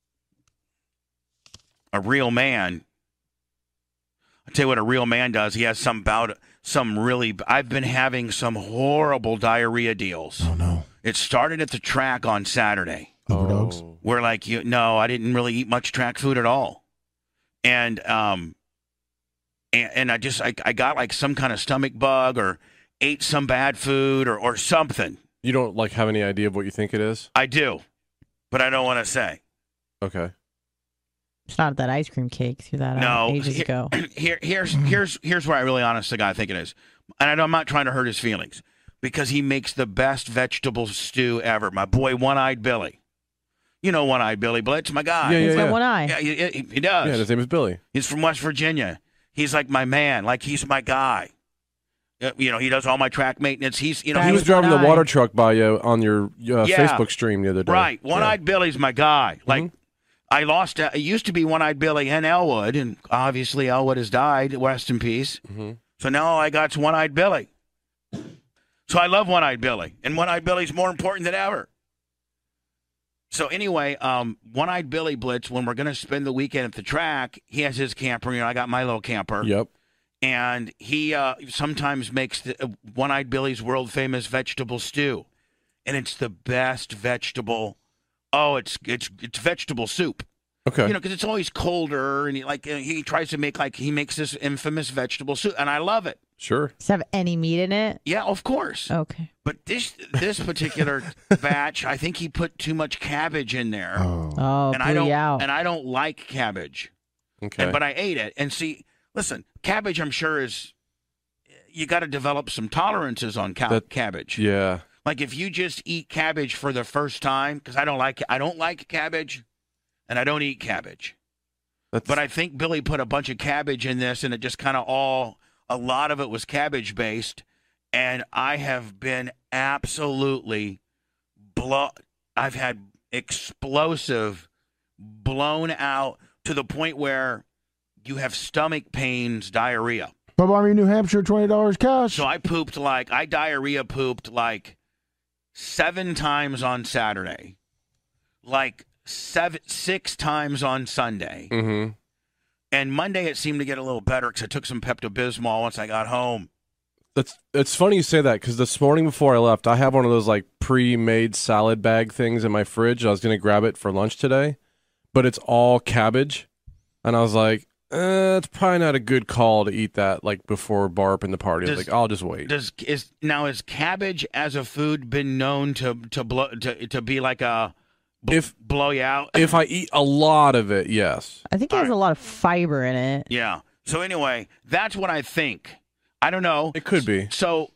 a real man, I'll tell you what a real man does. He has some bout, some really. I've been having some horrible diarrhea deals. Oh no. It started at the track on Saturday. Uber dogs. Where like you, no, I didn't really eat much track food at all, and um, and, and I just I, I got like some kind of stomach bug or ate some bad food or or something. You don't like have any idea of what you think it is? I do, but I don't want to say. Okay. It's not that ice cream cake through that No, out ages here, ago. here, here's here's here's where I really honest to God think it is, and I know I'm not trying to hurt his feelings because he makes the best vegetable stew ever. My boy, One-Eyed Billy, you know One-Eyed Billy Blitz, my guy. Yeah, He's yeah, got yeah. one eye. Yeah, he, he- he does. Yeah, his name is Billy. He's from West Virginia. He's like my man, like he's my guy. Uh, you know, he does all my track maintenance. He's, you know, he he was was driving the One-Eye. water truck by you on your uh, Yeah. Facebook stream the other day. right. One-Eyed Billy's my guy. Like, I lost. Uh, it used to be One-Eyed Billy and Elwood, and obviously Elwood has died. Rest in peace. Mm-hmm. So now all I got's One-Eyed Billy. So I love One-Eyed Billy, and One-Eyed Billy's more important than ever. So anyway, um, One-Eyed Billy Blitz, when we're going to spend the weekend at the track, he has his camper. You know, I got my little camper. Yep. And he uh, sometimes makes the, uh, One-Eyed Billy's world-famous vegetable stew. And it's the best vegetable. Oh, it's it's it's vegetable soup. Okay. You know, because it's always colder, and he, like uh, he tries to make like he makes this infamous vegetable soup, and I love it. Sure. Does it have any meat in it? Yeah, of course. Okay. But this this particular batch, I think he put too much cabbage in there, Oh, and blew I don't you out. and I don't like cabbage. Okay. And, but I ate it, and see, listen, cabbage, I'm sure is you got to develop some tolerances on ca- That- cabbage. yeah. Like if you just eat cabbage for the first time, because I don't like I don't like cabbage, and I don't eat cabbage. That's, But I think Billy put a bunch of cabbage in this, and it just kind of all, a lot of it was cabbage based. And I have been absolutely blow. I've had explosive, blown out to the point where you have stomach pains, diarrhea. Pub Army, New Hampshire, twenty dollars cash. So I pooped like, I diarrhea pooped like seven times on Saturday, like seven, six times on Sunday. mm-hmm. And Monday it seemed to get a little better because I took some Pepto-Bismol once I got home. That's it's funny you say that because this morning before I left, I have one of those like pre-made salad bag things in my fridge. I was gonna grab it for lunch today, but it's all cabbage, and I was like, eh, it's probably not a good call to eat that like before bar up in the party. I was Does- like, I'll just wait. Does is now is cabbage as a food been known to to blow to to be like a bl- If- blow you out? If I eat a lot of it, yes. I think it has a lot of fiber in it. Yeah. So anyway, that's what I think. I don't know. It could be. So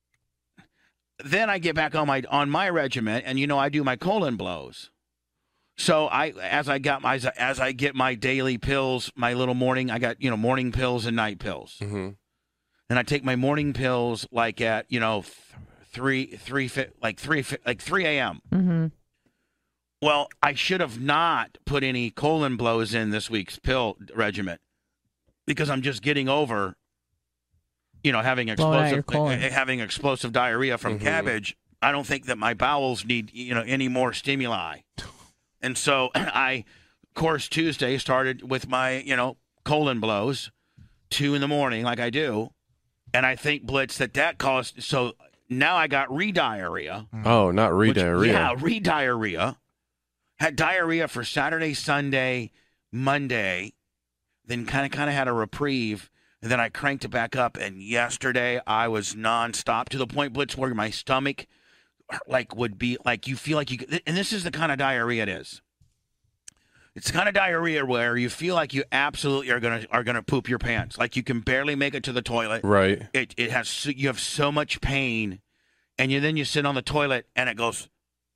then I get back on my on my regiment, and you know I do my colon blows. So I as I got my as I get my daily pills, my little morning, I got you know morning pills and night pills, Mm-hmm. and I take my morning pills like at you know th- three three fi- like three fi- like three a.m. Mm-hmm. Well, I should have not put any colon blows in this week's pill regimen because I'm just getting over, you know, having Blowing out your explosive colon. uh, having explosive diarrhea from Mhm. cabbage. I don't think that my bowels need, you know, any more stimuli. And so I, of course, Tuesday started with my, you know, colon blows, two in the morning, like I do. And I think, Blitz, that that caused, so now I got re-diarrhea. Oh, not which- re-diarrhea. Yeah, re-diarrhea. Had diarrhea for Saturday, Sunday, Monday, then kind of kind of had a reprieve, and then I cranked it back up. And yesterday I was nonstop to the point, Blitz, where my stomach like would be like you feel like you. And this is the kind of diarrhea it is. It's the kind of diarrhea where you feel like you absolutely are gonna are gonna poop your pants, like you can barely make it to the toilet. Right. It it has so, you have so much pain, and you then you sit on the toilet and it goes.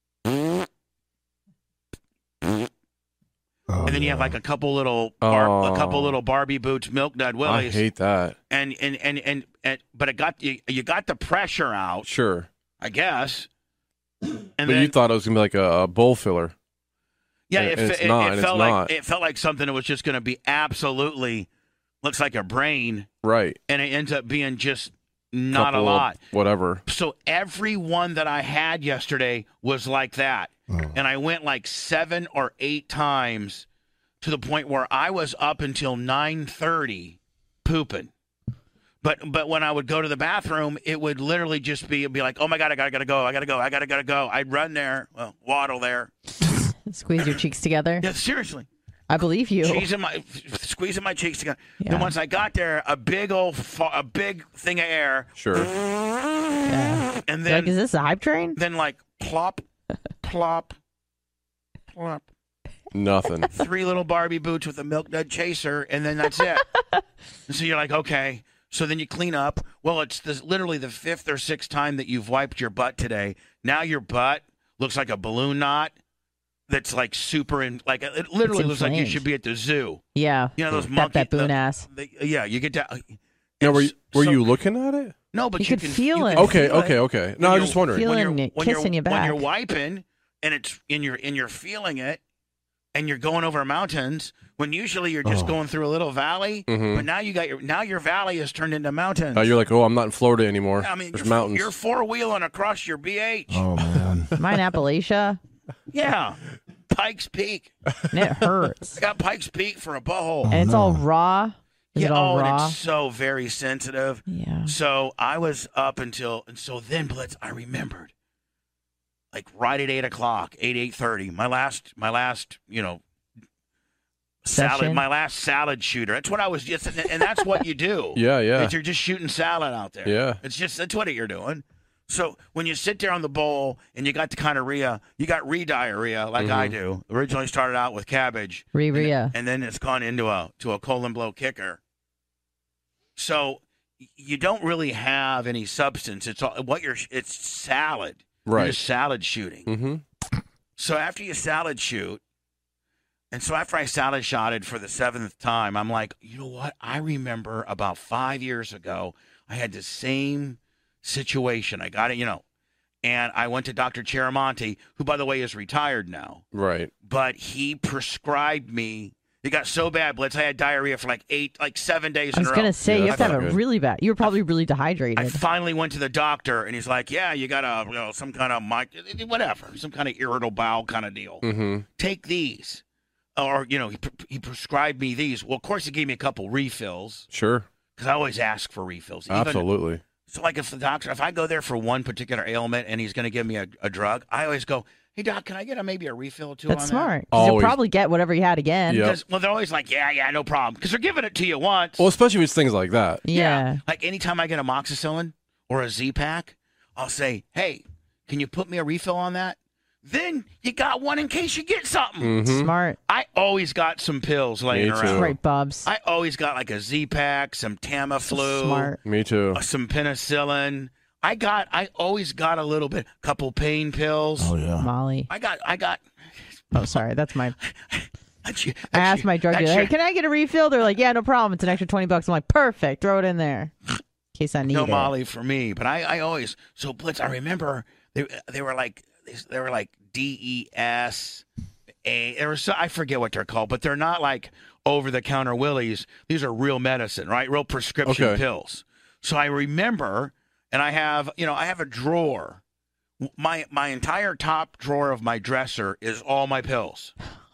Oh, And then you yeah. have like a couple little, bar, Oh. a couple little Barbie boots, milk dud I willies, hate that. and, and and and and but it got you, you got the pressure out, Sure. I guess. And But then you thought it was gonna be like a, a bowl filler. yeah, and it, it's fe- it, not, it and felt it's like not. it felt like something that was just going to be absolutely looks like a brain, Right. and it ends up being just not Couple a of lot. Whatever. So every one that I had yesterday was like that. Oh. And I went like seven or eight times to the point where I was up until nine thirty pooping. But but when I would go to the bathroom, it would literally just be it'd be like, oh my God, I gotta gotta go, I gotta go, I gotta gotta go. I'd run there, well, waddle there. Squeeze your cheeks together. Yeah, seriously. I believe you. Cheesing my squeezing my cheeks together. Yeah. Then once I got there, a big old fa- a big thing of air. Sure. Yeah. And You're like, then is this a hype train? then like plop, plop, plop. Nothing. Three little Barbie boots with a milk dud chaser, and then that's it. And so you're like, okay. So then you clean up. Well, it's this, literally the fifth or sixth time that you've wiped your butt today. Now your butt looks like a balloon knot that's like super in, like it literally It's looks like you inflamed. should be at the zoo. Yeah. You know those That monkey baboon the- ass. the- yeah, you get that. Now, were you, It's were so- you looking at it? No, but you, you could can feel you it. can Okay, feel okay, it. okay. When No, I was you're- just wondering. Feel- when Feeling you're, it when kissing you're, you when you're back. wiping and it's and you're and you're feeling it, and you're going over mountains when usually you're just Oh. going through a little valley, Mhm. but now you got your now your valley has turned into mountains. Uh, you're like, oh, I'm not in Florida anymore. I mean, There's you're, mountains. You're four wheeling across your B H. Oh man. Mine Appalachia, Yeah, Pikes Peak. and it hurts. I got Pikes Peak for a butthole. And it's all raw. Is yeah, it all oh, raw? and it's so very sensitive. Yeah. So I was up until, and so then Blitz, I remembered, like right at eight o'clock, eight eight thirty. My last, my last, you know, salad, Session? my last salad shooter. That's what I was just, and that's what you do. Yeah, yeah. Is you're just shooting salad out there. Yeah. It's just that's what you're doing. So when you sit there on the bowl and you got the gonorrhea, you got re-diarrhea like I Mm-hmm. do. Originally started out with cabbage. Re-rhea. And, and then it's gone into a to a colon blow kicker. So y- you don't really have any substance. It's all what you're. It's salad. You're Right. just salad shooting. Mm-hmm. So after you salad shoot, and so after I salad shotted for the seventh time, I'm like, you know what? I remember about five years ago, I had the same situation. I got it, you know, and I went to Doctor Cheramonte, who, by the way, is retired now, Right. but he prescribed me. It got so bad, Blitz. I had diarrhea for like eight, like seven days I in was a row. gonna say Yeah, you have to that's have not it good. really bad. You were probably really dehydrated. I finally went to the doctor, and he's like, "Yeah, you got a, you know, some kind of mic, whatever, some kind of irritable bowel kind of deal. Mm-hmm. Take these." Or, you know, he, pre- he prescribed me these. Well, of course, he gave me a couple refills Sure. because I always ask for refills. Even, Absolutely. So, like, if the doctor, if I go there for one particular ailment and he's going to give me a, a drug, I always go, "Hey, doc, can I get a, maybe a refill or two That's on smart. 'Cause you'll Always. probably get whatever you had again. that?" Yeah. Because, well, they're always like, "Yeah, yeah, no problem," because they're giving it to you once. Well, especially with things like that. Yeah. Like anytime I get amoxicillin or a Z-Pack, I'll say, "Hey, can you put me a refill on that?" Then you got one in case you get something. Mm-hmm. Smart. I always got some pills laying Me around. too. Right, Bubs. I always got like a Z-Pack, some Tamiflu, Smart. Me too. uh, some penicillin. I got, I always got a little bit, couple pain pills. Oh yeah. Molly. I got, I got. Oh, sorry. That's my. That's you, I that's asked you- my drug that's dealer, "Hey, your- can I get a refill?" They're like, "Yeah, no problem. It's an extra twenty bucks." I'm like, "Perfect. Throw it in there, in case I need no it." Molly for me, but I, I always so Blitz. I remember they, they were like, they were like D E S. A, there was so, I forget what they're called, but they're not like over-the-counter willies. These are real medicine, right? Real prescription Okay. pills. So I remember, and I have, you know, I have a drawer. My my entire top drawer of my dresser is all my pills.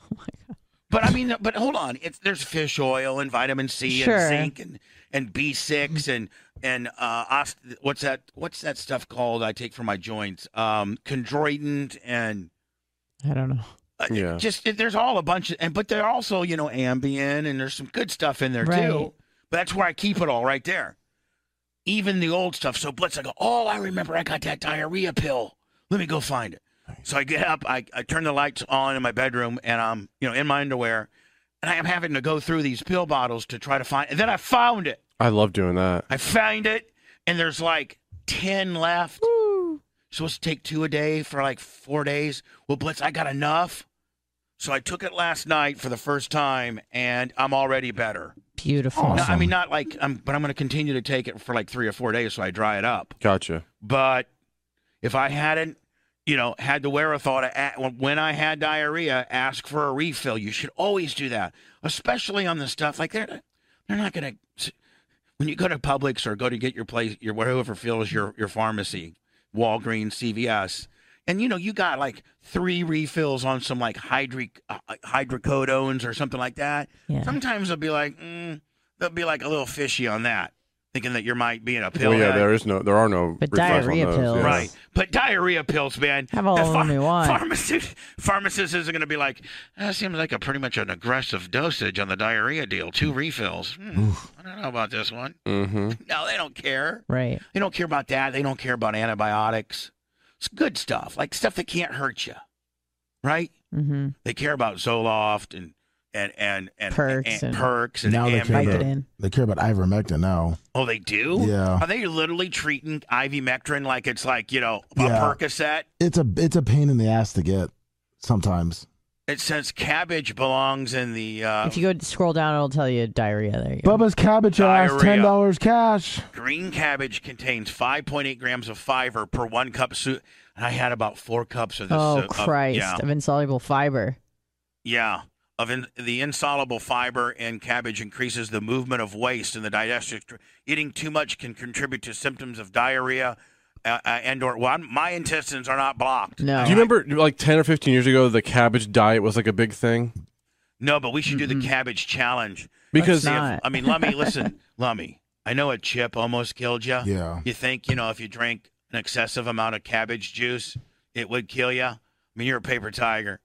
But I mean, but hold on, it's there's fish oil and vitamin C Sure. and zinc and, and B six and and uh, ost- what's that? What's that stuff called? I take for my joints, um, chondroitin and I don't know. uh, Yeah. just there's all a bunch of and but there are also you know Ambien and there's some good stuff in there Right. too. But that's where I keep it all right there, even the old stuff. So Blitz, I go, oh, I remember I got that diarrhea pill. Let me go find it. So I get up, I, I turn the lights on in my bedroom, and I'm, you know, in my underwear, and I am having to go through these pill bottles to try to find. And then I found it. I love doing that. I found it, and there's like ten left. Supposed to take two a day for like four days. Well, Blitz, I got enough, so I took it last night for the first time, and I'm already better. Beautiful. No, I mean, not like, I'm, but I'm going to continue to take it for like three or four days so I dry it up. Gotcha. But if I hadn't, you know, had the wherewithal to, a- when I had diarrhea, ask for a refill. You should always do that, especially on the stuff like they're they're not going to. When you go to Publix or go to get your place, your whatever fills your your pharmacy, Walgreens, C V S, and you know you got like three refills on some like hydric uh, hydrocodones or something like that. Yeah. Sometimes they'll be like, mm, they'll be like a little fishy on that, thinking that you might be in a pill. Well, yeah, head. there is no, there are no. But refills on diarrhea those, pills. yeah. Right. But diarrhea pills, man. Have all the of them you want. Pharmacist, pharmacist isn't going to be like, that seems like a pretty much an aggressive dosage on the diarrhea deal. Two refills. Hmm, I don't know about this one. Mm-hmm. No, they don't care. Right. They don't care about that. They don't care about antibiotics. It's good stuff, like stuff that can't hurt you. Right? Mm-hmm. They care about Zoloft and and and and Perks and, and- perks and Now they care Ambien. about, Vicodin. they care about ivermectin now. Oh, they do? Yeah. Are they literally treating ivermectin like it's like, you know, a Yeah. Percocet? It's a it's a pain in the ass to get sometimes. It says cabbage belongs in the. Uh, If you go scroll down, it'll tell you diarrhea. There you go. Bubba's cabbage ass, Diarrhea. ten dollars cash. green cabbage contains five point eight grams of fiber per one cup of soup. And I had about four cups of this. Oh, uh, of- Christ. yeah. Of insoluble fiber. Yeah. Of in, the insoluble fiber in cabbage increases the movement of waste in the digestive tract. Eating too much can contribute to symptoms of diarrhea uh, uh, and or well, I'm- my intestines are not blocked. No. Do you remember like ten or fifteen years ago the cabbage diet was like a big thing? No, but we should do the cabbage challenge. Because See if- not. I mean, Lummy, listen, Lummy, I know a chip almost killed you. Yeah. You think, you know, if you drink an excessive amount of cabbage juice, it would kill you? I mean, you're a paper tiger.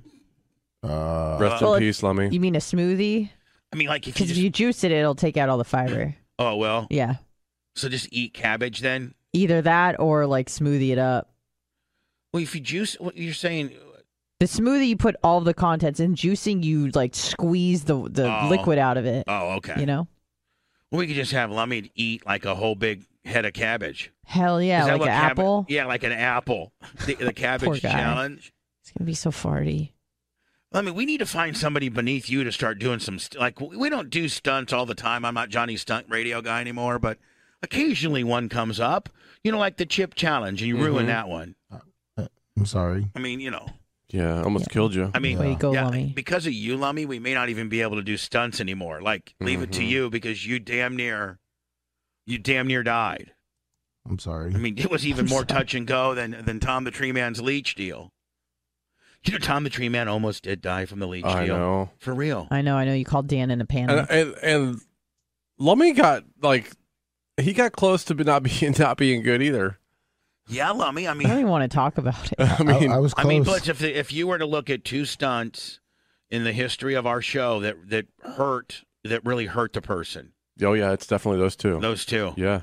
Uh, rest Well, in it- peace, Lummy. You mean a smoothie? I mean, like if you Because if just, you juice it, it'll take out all the fiber. oh, well, Yeah. so just eat cabbage then? Either that or like smoothie it up. Well, if you juice, what you're saying, The smoothie, you put all the contents in. Juicing, you like squeeze the the Oh. liquid out of it. oh, okay. You know? Well, we could just have Lummy eat like a whole big head of cabbage. Hell yeah, Is that like what an cabba- apple. Yeah, like an apple. The, the cabbage guy. challenge. It's gonna be so farty. I mean, we need to find somebody beneath you to start doing some st- like we don't do stunts all the time. I'm not Johnny Stunt Radio guy anymore, but occasionally one comes up. You know, like the chip challenge, and you ruin Mhm. that one. I'm sorry. I mean, you know, Yeah, almost killed you. I mean, Way to go, yeah, Lummy. because of you, Lummy, we may not even be able to do stunts anymore. Like, leave it to Mhm. you because you damn near, you damn near died. I'm sorry. I mean, it was even more touch and go than than Tom the Tree Man's leech deal. You know, Tom the Tree Man almost did die from the leech I deal. know. For real. I know, I know. You called Dan in a panic. And, and and Lummy got like he got close to be not being not being good either. Yeah, Lummy. I I mean, don't even want to talk about it. I mean, I, I was I close. mean, Blitz, if if you were to look at two stunts in the history of our show that that hurt, that really hurt the person, oh yeah, it's definitely those two. those two. Yeah,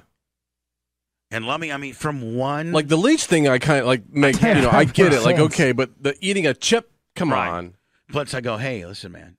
And Lummy, I mean, from one, like the leech thing, I kind of like make you know I get it. Like Sense. okay, but the eating a chip, come Right. on. Blitz, I go, hey, listen, man.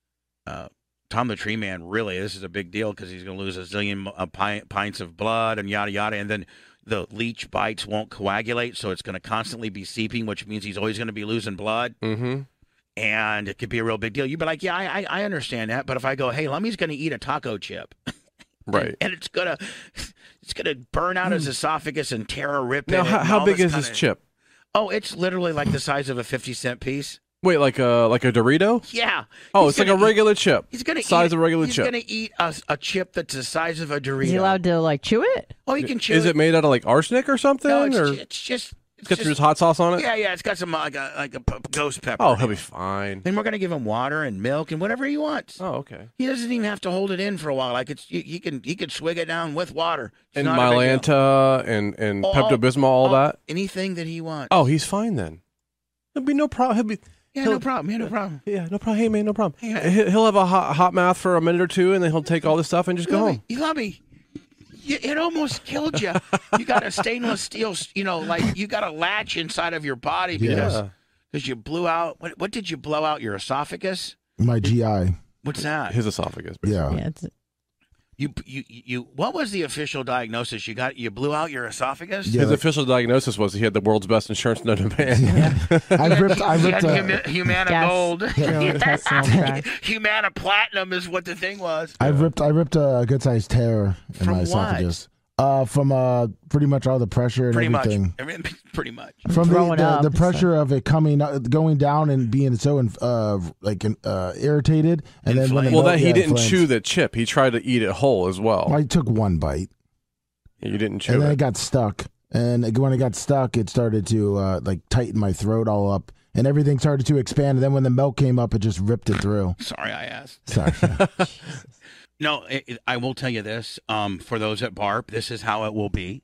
Uh, Tom the Tree Man, really, this is a big deal because he's going to lose a zillion uh, pi- pints of blood and yada yada, and then the leech bites won't coagulate, so it's going to constantly be seeping, which means he's always going to be losing blood. Mm-hmm. And it could be a real big deal. You'd be like, yeah, I, I I understand that. But if I go, hey, Lummy's going to eat a taco chip. Right. And it's going to it's gonna burn out his esophagus and tear a rip Now, in it. how, and how all big this is this kinda- chip? Oh, it's literally like the size of a fifty cent piece. Wait, like a like a Dorito? Yeah. Oh, He's it's like a gonna eat- regular chip. He's going to size eat, of a regular he's chip. going to eat a, a chip that's the size of a Dorito. Is he allowed to like chew it? Oh, he can chew Is it made out of like arsenic or something? No, it's, or ju- it's just. it's It's got just some hot sauce on it? yeah, yeah. It's got some uh, like a, like a p- ghost pepper. Oh, in he'll it. be fine. Then we're going to give him water and milk and whatever he wants. Oh, okay. He doesn't even have to hold it in for a while. Like it's he, he can he can swig it down with water. It's And not a big deal. Mylanta and and All- Pepto Bismol, all all- that. Anything that he wants. Oh, he's fine then. There'll be no problem. He'll be yeah, he'll- no problem. Yeah, no problem. yeah, no problem. Hey man, no problem. Yeah. He- He'll have a hot, hot mouth for a minute or two, and then he'll take all this stuff and just go Lummy, home. you love me. You, it almost killed you. You got a stainless steel, you know, like you got a latch inside of your body because Yeah. because you blew out. What, what did you blow out? Your esophagus? My G I. What's that? His esophagus. basically. Yeah. Yeah, it's, You you you. What was the official diagnosis? You got you blew out your esophagus. Yeah. His official diagnosis was he had the world's best insurance known to man. I ripped. I You ripped. had A, Huma- Humana Gas- Gold. gastrointestinal tract. Humana Platinum is what the thing was. I ripped. I ripped a good sized tear in From my what? esophagus. Uh, from uh, pretty much all the pressure and Pretty everything. much. Everything- Pretty much. From the, Throwing the, up the and pressure of it coming, uh, going down and being so uh, like uh, irritated, and then when Inflamed. it Well, melt- that he yeah, didn't inflamed. chew the chip. He tried to eat it whole as well. I took one bite, You didn't chew and then it. it got stuck. And it- when it got stuck, it started to uh, like tighten my throat all up, and everything started to expand. And then when the milk came up, it just ripped it through. Sorry, I asked. Sorry. No, it, it- I will tell you this. Um, for those at Barp, this is how it will be.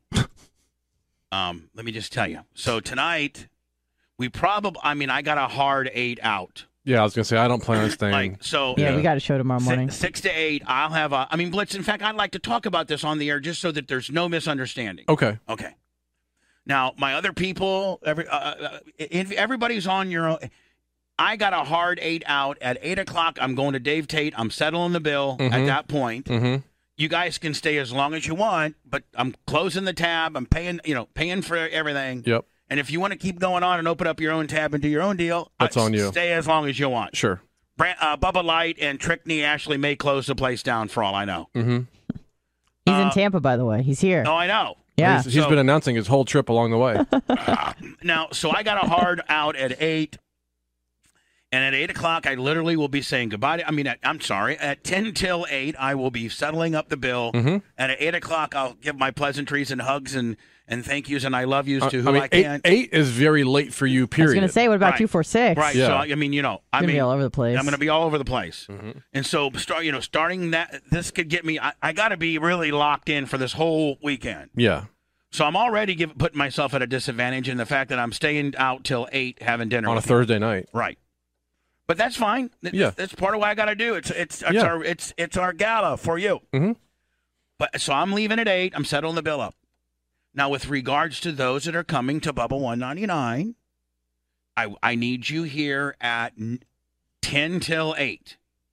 Um, let me just tell you. So tonight, we probably. I mean, I got a hard eight out. Yeah, I was gonna say I don't plan on staying. Like so. yeah, Yeah. we got a show tomorrow morning. Six, six to eight. I'll have a. I mean, Blitz. In fact, I'd like to talk about this on the air just so that there's no misunderstanding. okay. Okay. Now, my other people, every uh, uh, if everybody's on your own. I got a hard eight out at eight o'clock. I'm going to Dave Tate. I'm settling the bill at Mhm. that point. Mm-hmm. You guys can stay as long as you want, but I'm closing the tab. I'm paying, you know, paying for everything. Yep. And if you want to keep going on and open up your own tab and do your own deal, That's uh, on you. Stay as long as you want. Sure. Brand, uh, Bubba Light and Trickney actually may close the place down for all I know. Mm-hmm. He's Uh, in Tampa, by the way. He's here. Oh, I know. Yeah. He's, he's So- been announcing his whole trip along the way. Uh, now, so I got a hard out at eight. And at eight o'clock, I literally will be saying goodbye. To, I mean, at, I'm sorry. At ten till eight, I will be settling up the bill. Mhm. And at eight o'clock, I'll give my pleasantries and hugs and, and thank yous and I love yous Uh, to who I mean, I eight, can. eight is very late for you, I was period. going to say, what about Right. two four six? Right. Yeah. So, I mean, you know, I Gonna mean, be all over the place. I'm going to be all over the place. Mhm. And so, start, you know, starting that, this could get me, I, I got to be really locked in for this whole weekend. Yeah. So I'm already give, putting myself at a disadvantage in the fact that I'm staying out till eight having dinner On a with you. Thursday night. Right. But that's fine. Th- Yeah. That's part of what I got to do. It's it's it's Yeah. our it's it's our gala for you. Mhm. But so I'm leaving at eight. I'm settling the bill up. Now, with regards to those that are coming to Bubba one ninety-nine, I I need you here at n- ten till eight.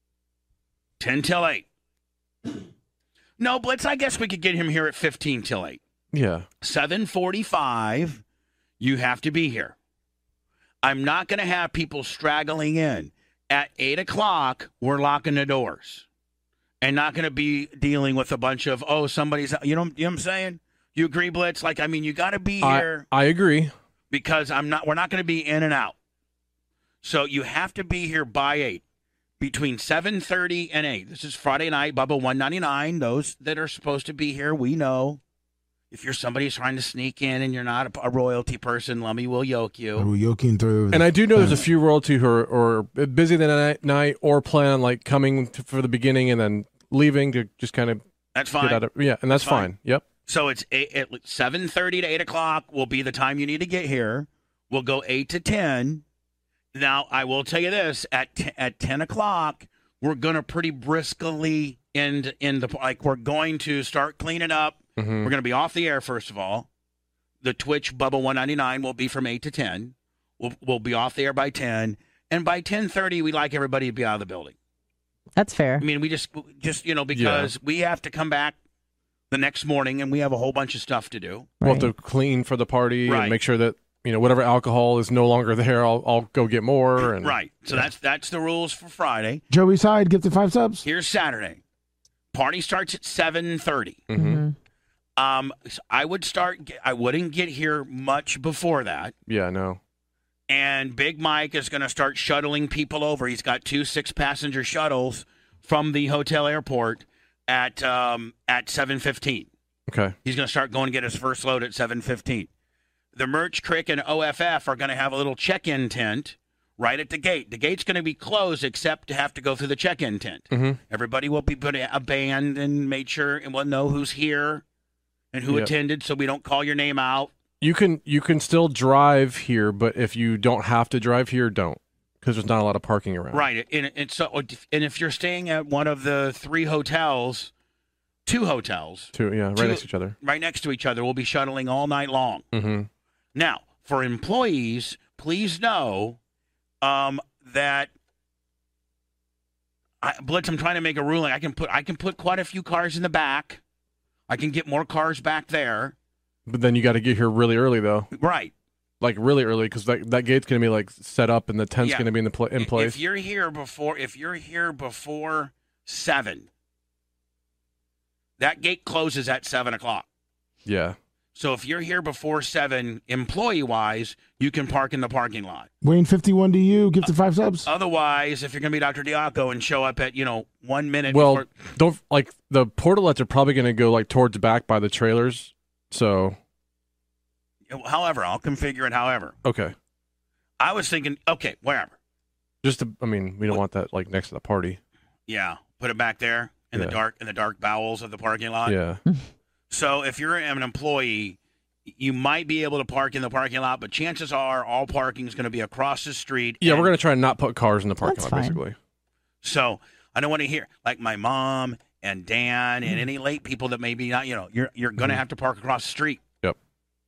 ten till eight. No, Blitz, I guess we could get him here at fifteen till eight. Yeah. seven forty-five, you have to be here. I'm not going to have people straggling in. At eight o'clock, we're locking the doors. And not going to be dealing with a bunch of, oh, somebody's, you know, you know what I'm saying? You agree, Blitz? Like, I mean, you got to be I, here I agree. because I'm not, we're not going to be in and out. So you have to be here by eight. Between seven thirty and eight. This is Friday night, Bubba one ninety-nine. Those that are supposed to be here, we know. If you're somebody who's trying to sneak in and you're not a, a royalty person, Lummy will yoke you. Are we yoking through? And I do know there's a few royalty who are, or busy the night, night or plan on like coming to, for the beginning and then leaving to just kind of That's get fine. out of yeah, and that's Fine. fine. Yep. So it's eight, at seven thirty to eight o'clock will be the time you need to get here. We'll go eight to ten. Now, I will tell you this, at t- at ten o'clock, we're going to pretty briskly end in the, like we're going to start cleaning up. Mhm. We're going to be off the air, first of all. The Twitch Bubba one ninety-nine will be from eight to ten. We'll, we'll be off the air by ten. And by ten thirty, we like everybody to be out of the building. That's fair. I mean, we just, just you know, because we have to come back the next morning and we have a whole bunch of stuff to do. We'll have Right. to clean for the party Right. and make sure that you know whatever alcohol is no longer there. I'll I'll go get more. And Right. So that's that's the rules for Friday. Joey Side, get the five subs. Here's Saturday. Party starts at seven thirty. Mhm. Mhm. Um, so I would start. I wouldn't get here much before that. Yeah. No. And Big Mike is going to start shuttling people over. He's got two six-passenger shuttles from the hotel airport at um, at seven fifteen. Okay. He's going to start going to get his first load at seven fifteen. The Merch Crick and O F F are going to have a little check-in tent right at the gate. The gate's going to be closed except to have to go through the check-in tent. Mhm. Everybody will be put a band and made sure and we'll know who's here and who Yep. attended so we don't call your name out. You can you can still drive here, but if you don't have to drive here, don't, because there's not a lot of parking around. Right. And, and so and if you're staying at one of the three hotels, two hotels, Two, yeah, right Two- next to each other. right next to each other, we'll be shuttling all night long. Mm-hmm. Now, for employees, please know um, that I, Blitz, I'm trying to make a ruling. I can put I can put quite a few cars in the back. I can get more cars back there. But then you got to get here really early, though, Right. like really early, because that that gate's gonna be like set up and the tent's Yeah. gonna be in the pla- in If place. you're here before, if you're here before seven, that gate closes at seven o'clock. Yeah. So if you're here before seven, employee-wise, you can park in the parking lot. Wayne fifty-one to you, get the five subs. Otherwise, if you're going to be Doctor Diaco and show up at, you know, one minute Well, before... don't like the portalets are probably gonna go like towards the back by the trailers. So However, I'll configure it however. okay, I was thinking, okay, wherever. just to, I mean, we don't want that like next to the party. Yeah, put it back there in Yeah. the dark in the dark bowels of the parking lot. Yeah. So if you're an employee, you might be able to park in the parking lot, but chances are all parking is going to be across the street. Yeah, and- we're gonna try and not put cars in the parking That's lot, fine. basically. So I don't want to hear like my mom and Dan Mm. and any late people that maybe not. You know, you're you're going to have to park across the street. Yep.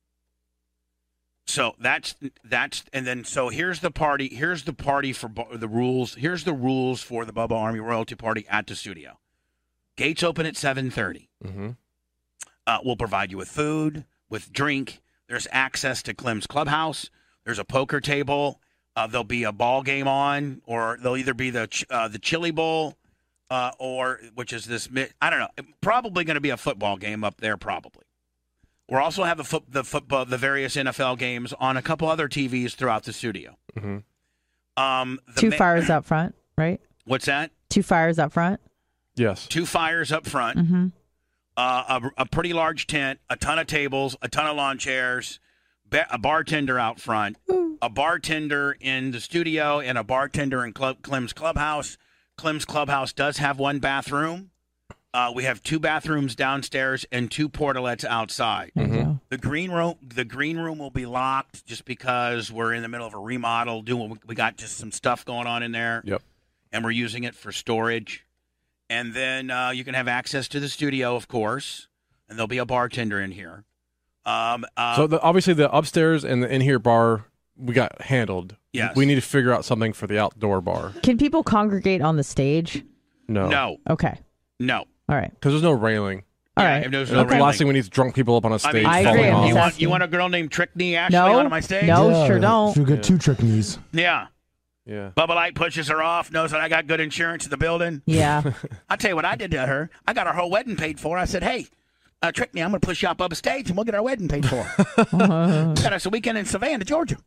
So that's that's and then so here's the party. Here's the party for bu- the rules. Here's the rules for the Bubba Army Royalty Party at the studio. Gates open at seven thirty. Mm-hmm. Uh, we'll provide you with food, with drink. There's access to Clem's Clubhouse. There's a poker table. Uh, there'll be a ball game on, or there'll either be the ch- uh, the Chili Bowl, uh, or which is this. I don't know. Probably going to be a football game up there. Probably. We'll also have the foot the football the various N F L games on a couple other T Vs throughout the studio. Mm-hmm. Um, the Two ma- fires up front, right? What's that? Two fires up front. Yes. Two fires up front. Mm-hmm. Uh, a, a pretty large tent, a ton of tables, a ton of lawn chairs, ba- a bartender out front, Ooh. a bartender in the studio, and a bartender in Club, Clem's Clubhouse. Clem's Clubhouse does have one bathroom. Uh, we have two bathrooms downstairs and two portalettes outside. Mm-hmm. The green room, the green room will be locked just because we're in the middle of a remodel. Doing, we got just some stuff going on in there. Yep. And we're using it for storage. And then uh, you can have access to the studio, of course, and there'll be a bartender in here. Um, uh, so the, obviously the upstairs and the in here bar we got handled. Yes. We need to figure out something for the outdoor bar. Can people congregate on the stage? No. No. Okay. No. All right. Because there's no railing. All Yeah, right. if there's And no that's the railing. last thing we need is drunk people up on a I stage mean, I falling agree. I'm off. You just want, asking. you want a girl named Trickney Ashley No. on my stage? No, Yeah, sure don't. If you get two trick knees. Yeah. Yeah. Bubba Light pushes her off, knows that I got good insurance in the building. Yeah. I tell you what I did to her. I got her whole wedding paid for. I said, hey, uh, Trickney, I'm going to push you up Bubba stage and we'll get our wedding paid for. Uh-huh. We got us a weekend in Savannah, Georgia.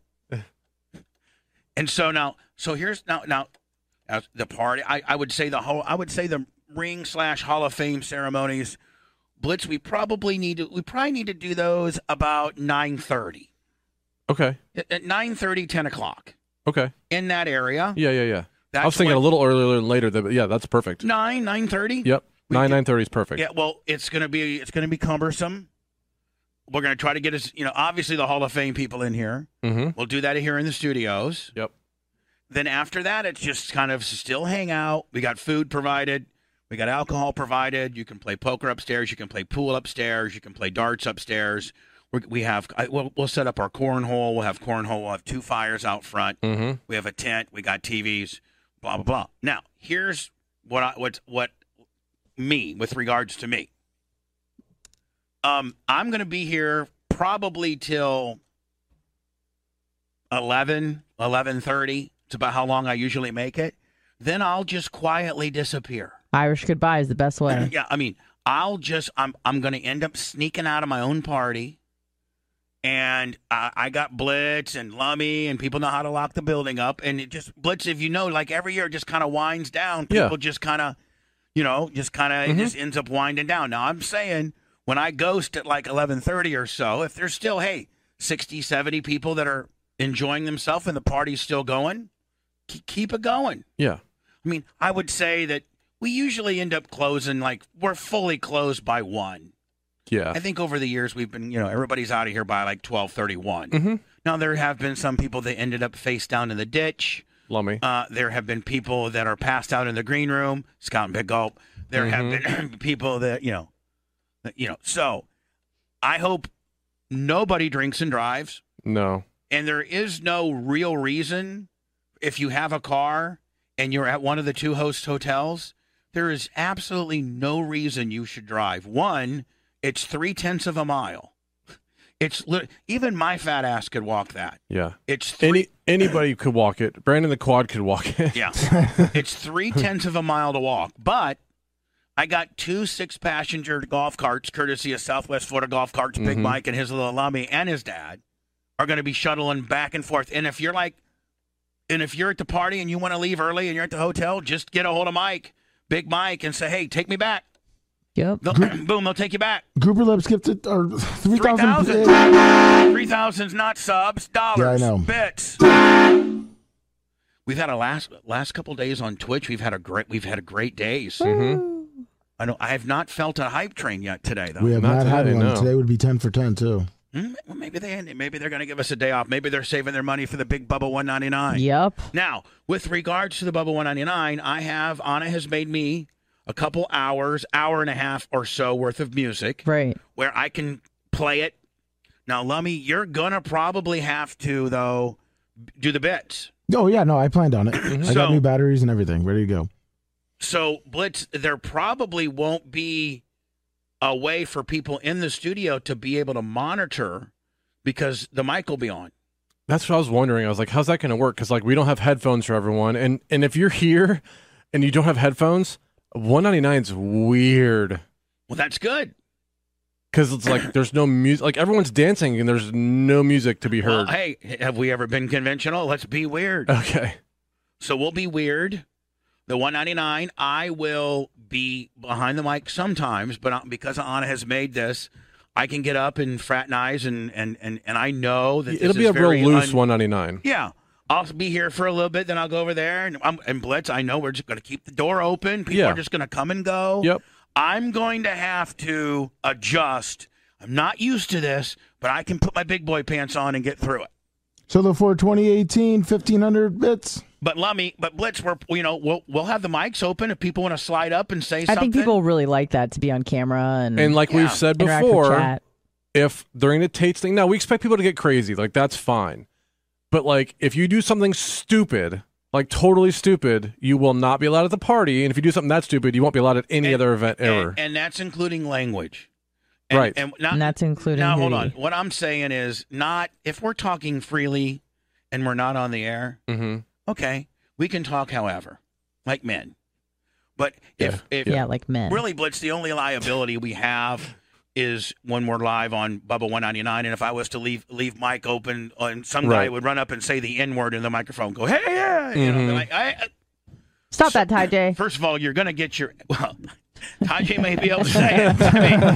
And so now, so here's now, now uh, the party. I, I would say the whole, I would say the ring slash Hall of Fame ceremonies, Blitz. We probably need to, we probably need to do those about nine thirty. Okay. At nine thirty, ten o'clock Okay. in that area. Yeah, yeah, yeah. That's I was thinking when- a little earlier than later. But yeah, that's perfect. nine, nine thirty. Yep. We Nine do- nine thirty is perfect. Yeah, well, it's gonna be it's gonna be cumbersome. We're gonna try to get us, you know, obviously the Hall of Fame people in here. Mm-hmm. We'll do that here in the studios. Yep. Then after that, it's just kind of still hang out. We got food provided. We got alcohol provided. You can play poker upstairs. You can play pool upstairs. You can play darts upstairs. We're, we have I, we'll, we'll set up our cornhole. We'll have cornhole. We'll have two fires out front. Mm-hmm. We have a tent. We got T Vs. Blah blah blah. Now here's what I what what me with regards to me. Um, I'm going to be here probably till eleven, eleven thirty. It's about how long I usually make it. Then I'll just quietly disappear. Irish goodbye is the best way. Yeah, I mean, I'll just I'm I'm going to end up sneaking out of my own party. And I, I got Blitz and Lummy, and people know how to lock the building up. And it just Blitz, if you know, like every year, it just kind of winds down. People Yeah. just kind of, you know, just kind of Mhm. it just ends up winding down. Now I'm saying when I ghost at like eleven thirty or so, if there's still hey sixty, seventy people that are enjoying themselves and the party's still going, keep, keep it going. Yeah. I mean, I would say that we usually end up closing like we're fully closed by one. Yeah. I think over the years we've been, you know, everybody's out of here by like twelve thirty-one. Mm-hmm. Now there have been some people that ended up face down in the ditch. Lummy. Uh, there have been people that are passed out in the green room, Scout and Big Gulp. There Mhm. have been people that, you know, that, you know. So I hope nobody drinks and drives. No. And there is no real reason if you have a car and you're at one of the two host hotels, there is absolutely no reason you should drive. One, it's three tenths of a mile. It's li- even my fat ass could walk that. Yeah. It's three, Any anybody could walk it. Brandon the Quad could walk it. yeah, it's three tenths of a mile to walk. But I got two six passenger golf carts, courtesy of Southwest Florida Golf Carts. Big Mhm. Mike and his little Lummy and his dad are going to be shuttling back and forth. And if you're like, and if you're at the party and you want to leave early and you're at the hotel, just get a hold of Mike, Big Mike, and say, hey, take me back. Yep. They'll, boom, they'll take you back. Grouper Lips gifted or three Three thousand. thousand. Three thousand's not subs, dollars. Yeah, I know. Bits. We've had a last last couple days on Twitch. We've had a great we've had a great days. Mm-hmm. I know I have not felt a hype train yet today though. We have Not not, had today, one. no. Today would be ten for ten too. Hmm, well, maybe they maybe they're going to give us a day off. Maybe they're saving their money for the big Bubba one ninety-nine. Yep. Now, with regards to the Bubba one ninety-nine, I have Anna has made me a couple hours, hour and a half or so worth of music Right. where I can play it. Now, Lummy, you're going to probably have to, though, do the bits. Oh yeah, no, I planned on it. I So- got new batteries and everything ready to go. So, Blitz, there probably won't be a way for people in the studio to be able to monitor because the mic will be on. That's what I was wondering. I was like, how's that going to work? Because like we don't have headphones for everyone, and and if you're here and you don't have headphones, one ninety-nine is weird. Well, that's good. Because it's like there's no music. Like everyone's dancing and there's no music to be heard. Well, hey, have we ever been conventional? Let's be weird. Okay. So we'll be weird. The one ninety-nine, I will be behind the mic sometimes, but because Anna has made this, I can get up and fraternize, and and and, and I know that this it'll be is a real very loose un- one ninety-nine. Yeah. I'll be here for a little bit, then I'll go over there. And, I'm, and Blitz, I know we're just going to keep the door open. People Yeah. are just going to come and go. Yep. I'm going to have to adjust. I'm not used to this, but I can put my big boy pants on and get through it. So the for twenty eighteen fifteen hundred bits. But Lummy, but Blitz, we're you know we'll we'll have the mics open if people want to slide up and say something. I think people really like that to be on camera and And like Yeah. we've said interact with before, chat. if during the Tate's thing, now we expect people to get crazy. Like that's fine. But like if you do something stupid, like totally stupid, you will not be allowed at the party. And if you do something that stupid, you won't be allowed at any And- other event ever. and, and that's including language. And, Right. And, not, And that's including Now hold on. Hootie. What I'm saying is not if we're talking freely and we're not on the air. mm-hmm. Okay, we can talk however, like men. But if if Yeah, like men. really, Blitz, the only liability we have is when we're live on Bubba one ninety-nine, and if I was to leave leave mic open, and some guy Right. would run up and say the N word in the microphone, go, hey, yeah, you know, Mhm. like, I, I, Stop that, Ty J. first of all, you're going to get your well. Tajay may be able to say it.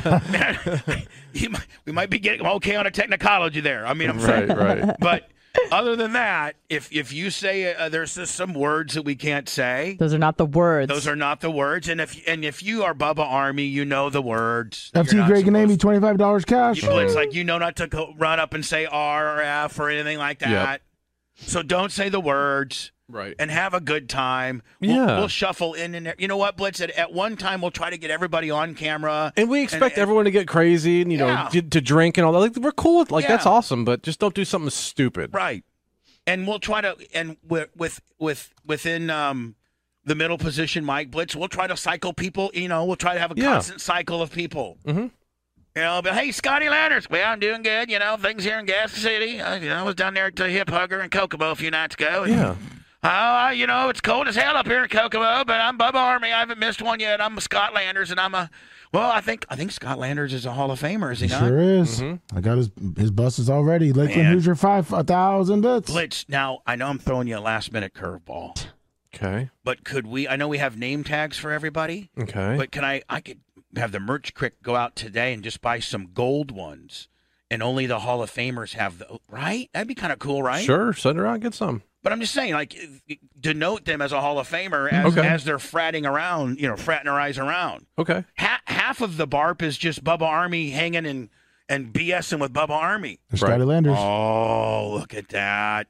I mean, you might, we might be getting okay on a technicology there. I mean, I'm saying, Right, right. but other than that, if if you say uh, there's just some words that we can't say, Those are not the words. those are not the words. And if and if you are Bubba Army, you know the words. F T Greg and Amy, twenty-five dollars cash. You Blitz, like you know not to go run up and say R or F or anything like that. Yep. So don't say the words. Right. And have a good time. We'll, Yeah. we'll shuffle in and there. You know what, Blitz? At, at one time, we'll try to get everybody on camera. And we expect and- everyone to get crazy and, you Yeah. know, to, to drink and all that. Like, we're cool with, like, Yeah. that's awesome, but just don't do something stupid. Right. And we'll try to, and with with with within um, the middle position, Mike Blitz, we'll try to cycle people. You know, we'll try to have a Yeah. constant cycle of people. Mm-hmm. You know, but hey, Scotty Landers, well, I'm doing good. You know, things here in Gas City. I, you know, I was down there at the Hip Hugger in Kokomo a few nights ago. And, Yeah. Oh, you know, it's cold as hell up here in Kokomo, but I'm Bubba Army. I haven't missed one yet. I'm a Scott Landers, and I'm a, well, I think I think Scott Landers is a Hall of Famer, is he He not? sure is. Mhm. I got his his buses already. Lakeland Man. Hoosier five a thousand bits. Blitz, now, I know I'm throwing you a last-minute curveball, Okay. but could we, I know we have name tags for everybody, Okay. but can I, I could have the merch crick go out today and just buy some gold ones, and only the Hall of Famers have the, right? That'd be kind of cool, right? Sure. Send her out, get some. But I'm just saying, like, denote them as a Hall of Famer as, Okay. as they're fratting around, you know, fraternize around. Okay. Ha- half of the barp is just Bubba Army hanging and, and BSing with Bubba Army. And Scotty Landers Oh, look at that.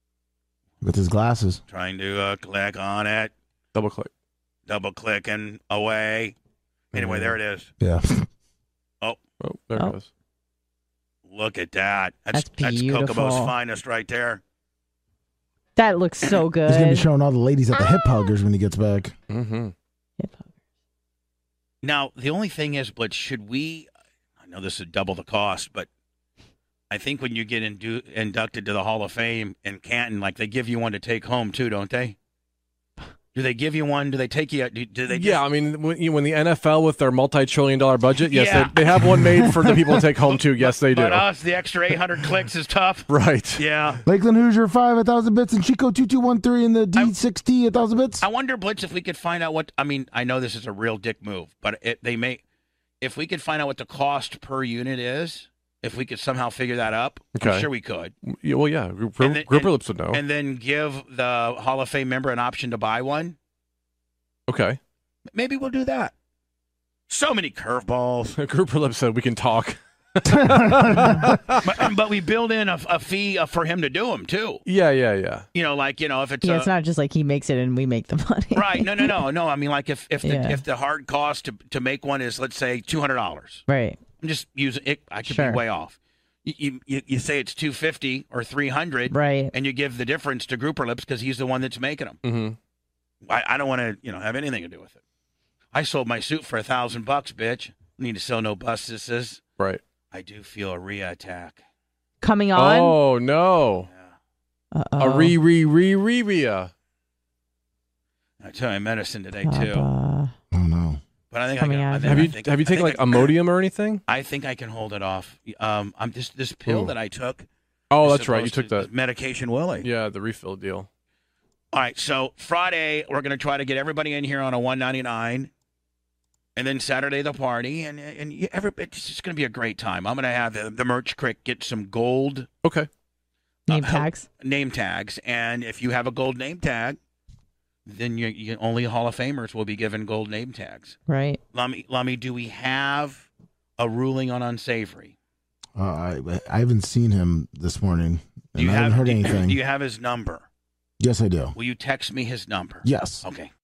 with his glasses. Trying to uh, click on it. Double click. Double clicking away. Anyway, there it is. Yeah. Oh, there Oh. it goes. Look at that. That's, That's that's beautiful. Kokomo's finest right there. That looks so good. He's gonna be showing all the ladies at the hip huggers when he gets back. Mm-hmm. Hip hop. Now, the only thing is, but should we, I know this would double the cost, but I think when you get indu- inducted to the Hall of Fame in Canton, like they give you one to take home too, don't they? Do they give you one? Do they take you? Do, do they? Just, Yeah, I mean, when, you, when the N F L with their multi-trillion dollar budget, yes, Yeah. they, they have one made for the people to take home too. Yes, they do. But us, the extra eight hundred clicks is tough. Right. Yeah. Lakeland Hoosier five a thousand bits and Chico two two one three in the D six T a thousand bits. I wonder, Blitz, if we could find out what. I mean, I know this is a real dick move, but it, they may. If we could find out what the cost per unit is, if we could somehow figure that up, I'm Okay. sure we could. Yeah, well, yeah. Group, And then- Grouper and- Lips would know. And then give the Hall of Fame member an option to buy one. Okay. Maybe we'll do that. So many curveballs. Grouper Lips said we can talk. but, but we build in a, a fee uh, for him to do them, too. Yeah, yeah, yeah. You know, like, you know, if it's. Yeah, uh, it's not just like he makes it and we make the money. right. No, no, no. No, I mean, like, if, if, the, Yeah. if the hard cost to, to make one is, let's say, two hundred dollars. Right. I'm just using it. I could Sure. be way off. You, you, you say it's two hundred fifty or three hundred, Right. and you give the difference to Grouper Lips because he's the one that's making them. Mm-hmm. I, I don't want to, you know, have anything to do with it. I sold my suit for a thousand bucks, bitch. Need to sell no buses. Right. I do feel a Rhea attack. coming on. Oh no. Uh-oh. A re re re rebia. I took my medicine today too. Papa. Oh no. But I think Coming I can. out I of think, Have I you think, have you I taken think like I, Imodium or anything? I think I can hold it off. Um, I'm just this pill Ooh. that I took. Oh, is that's right. You supposed took to- that. medication Willie. Yeah, the refill deal. All right, so Friday we're going to try to get everybody in here on a one ninety-nine, and then Saturday the party, and and you- every, it's just going to be a great time. I'm going to have the, the merch crick get some gold Okay. Name uh, tags. name tags, and if you have a gold name tag, then you, you only Hall of Famers will be given gold name tags. Right. Lummy, Lummy, do we have a ruling on unsavory? Uh, I I haven't seen him this morning, Do and you I haven't have heard do, anything. do you have his number? Yes, I do. Will you text me his number? Yes. Okay.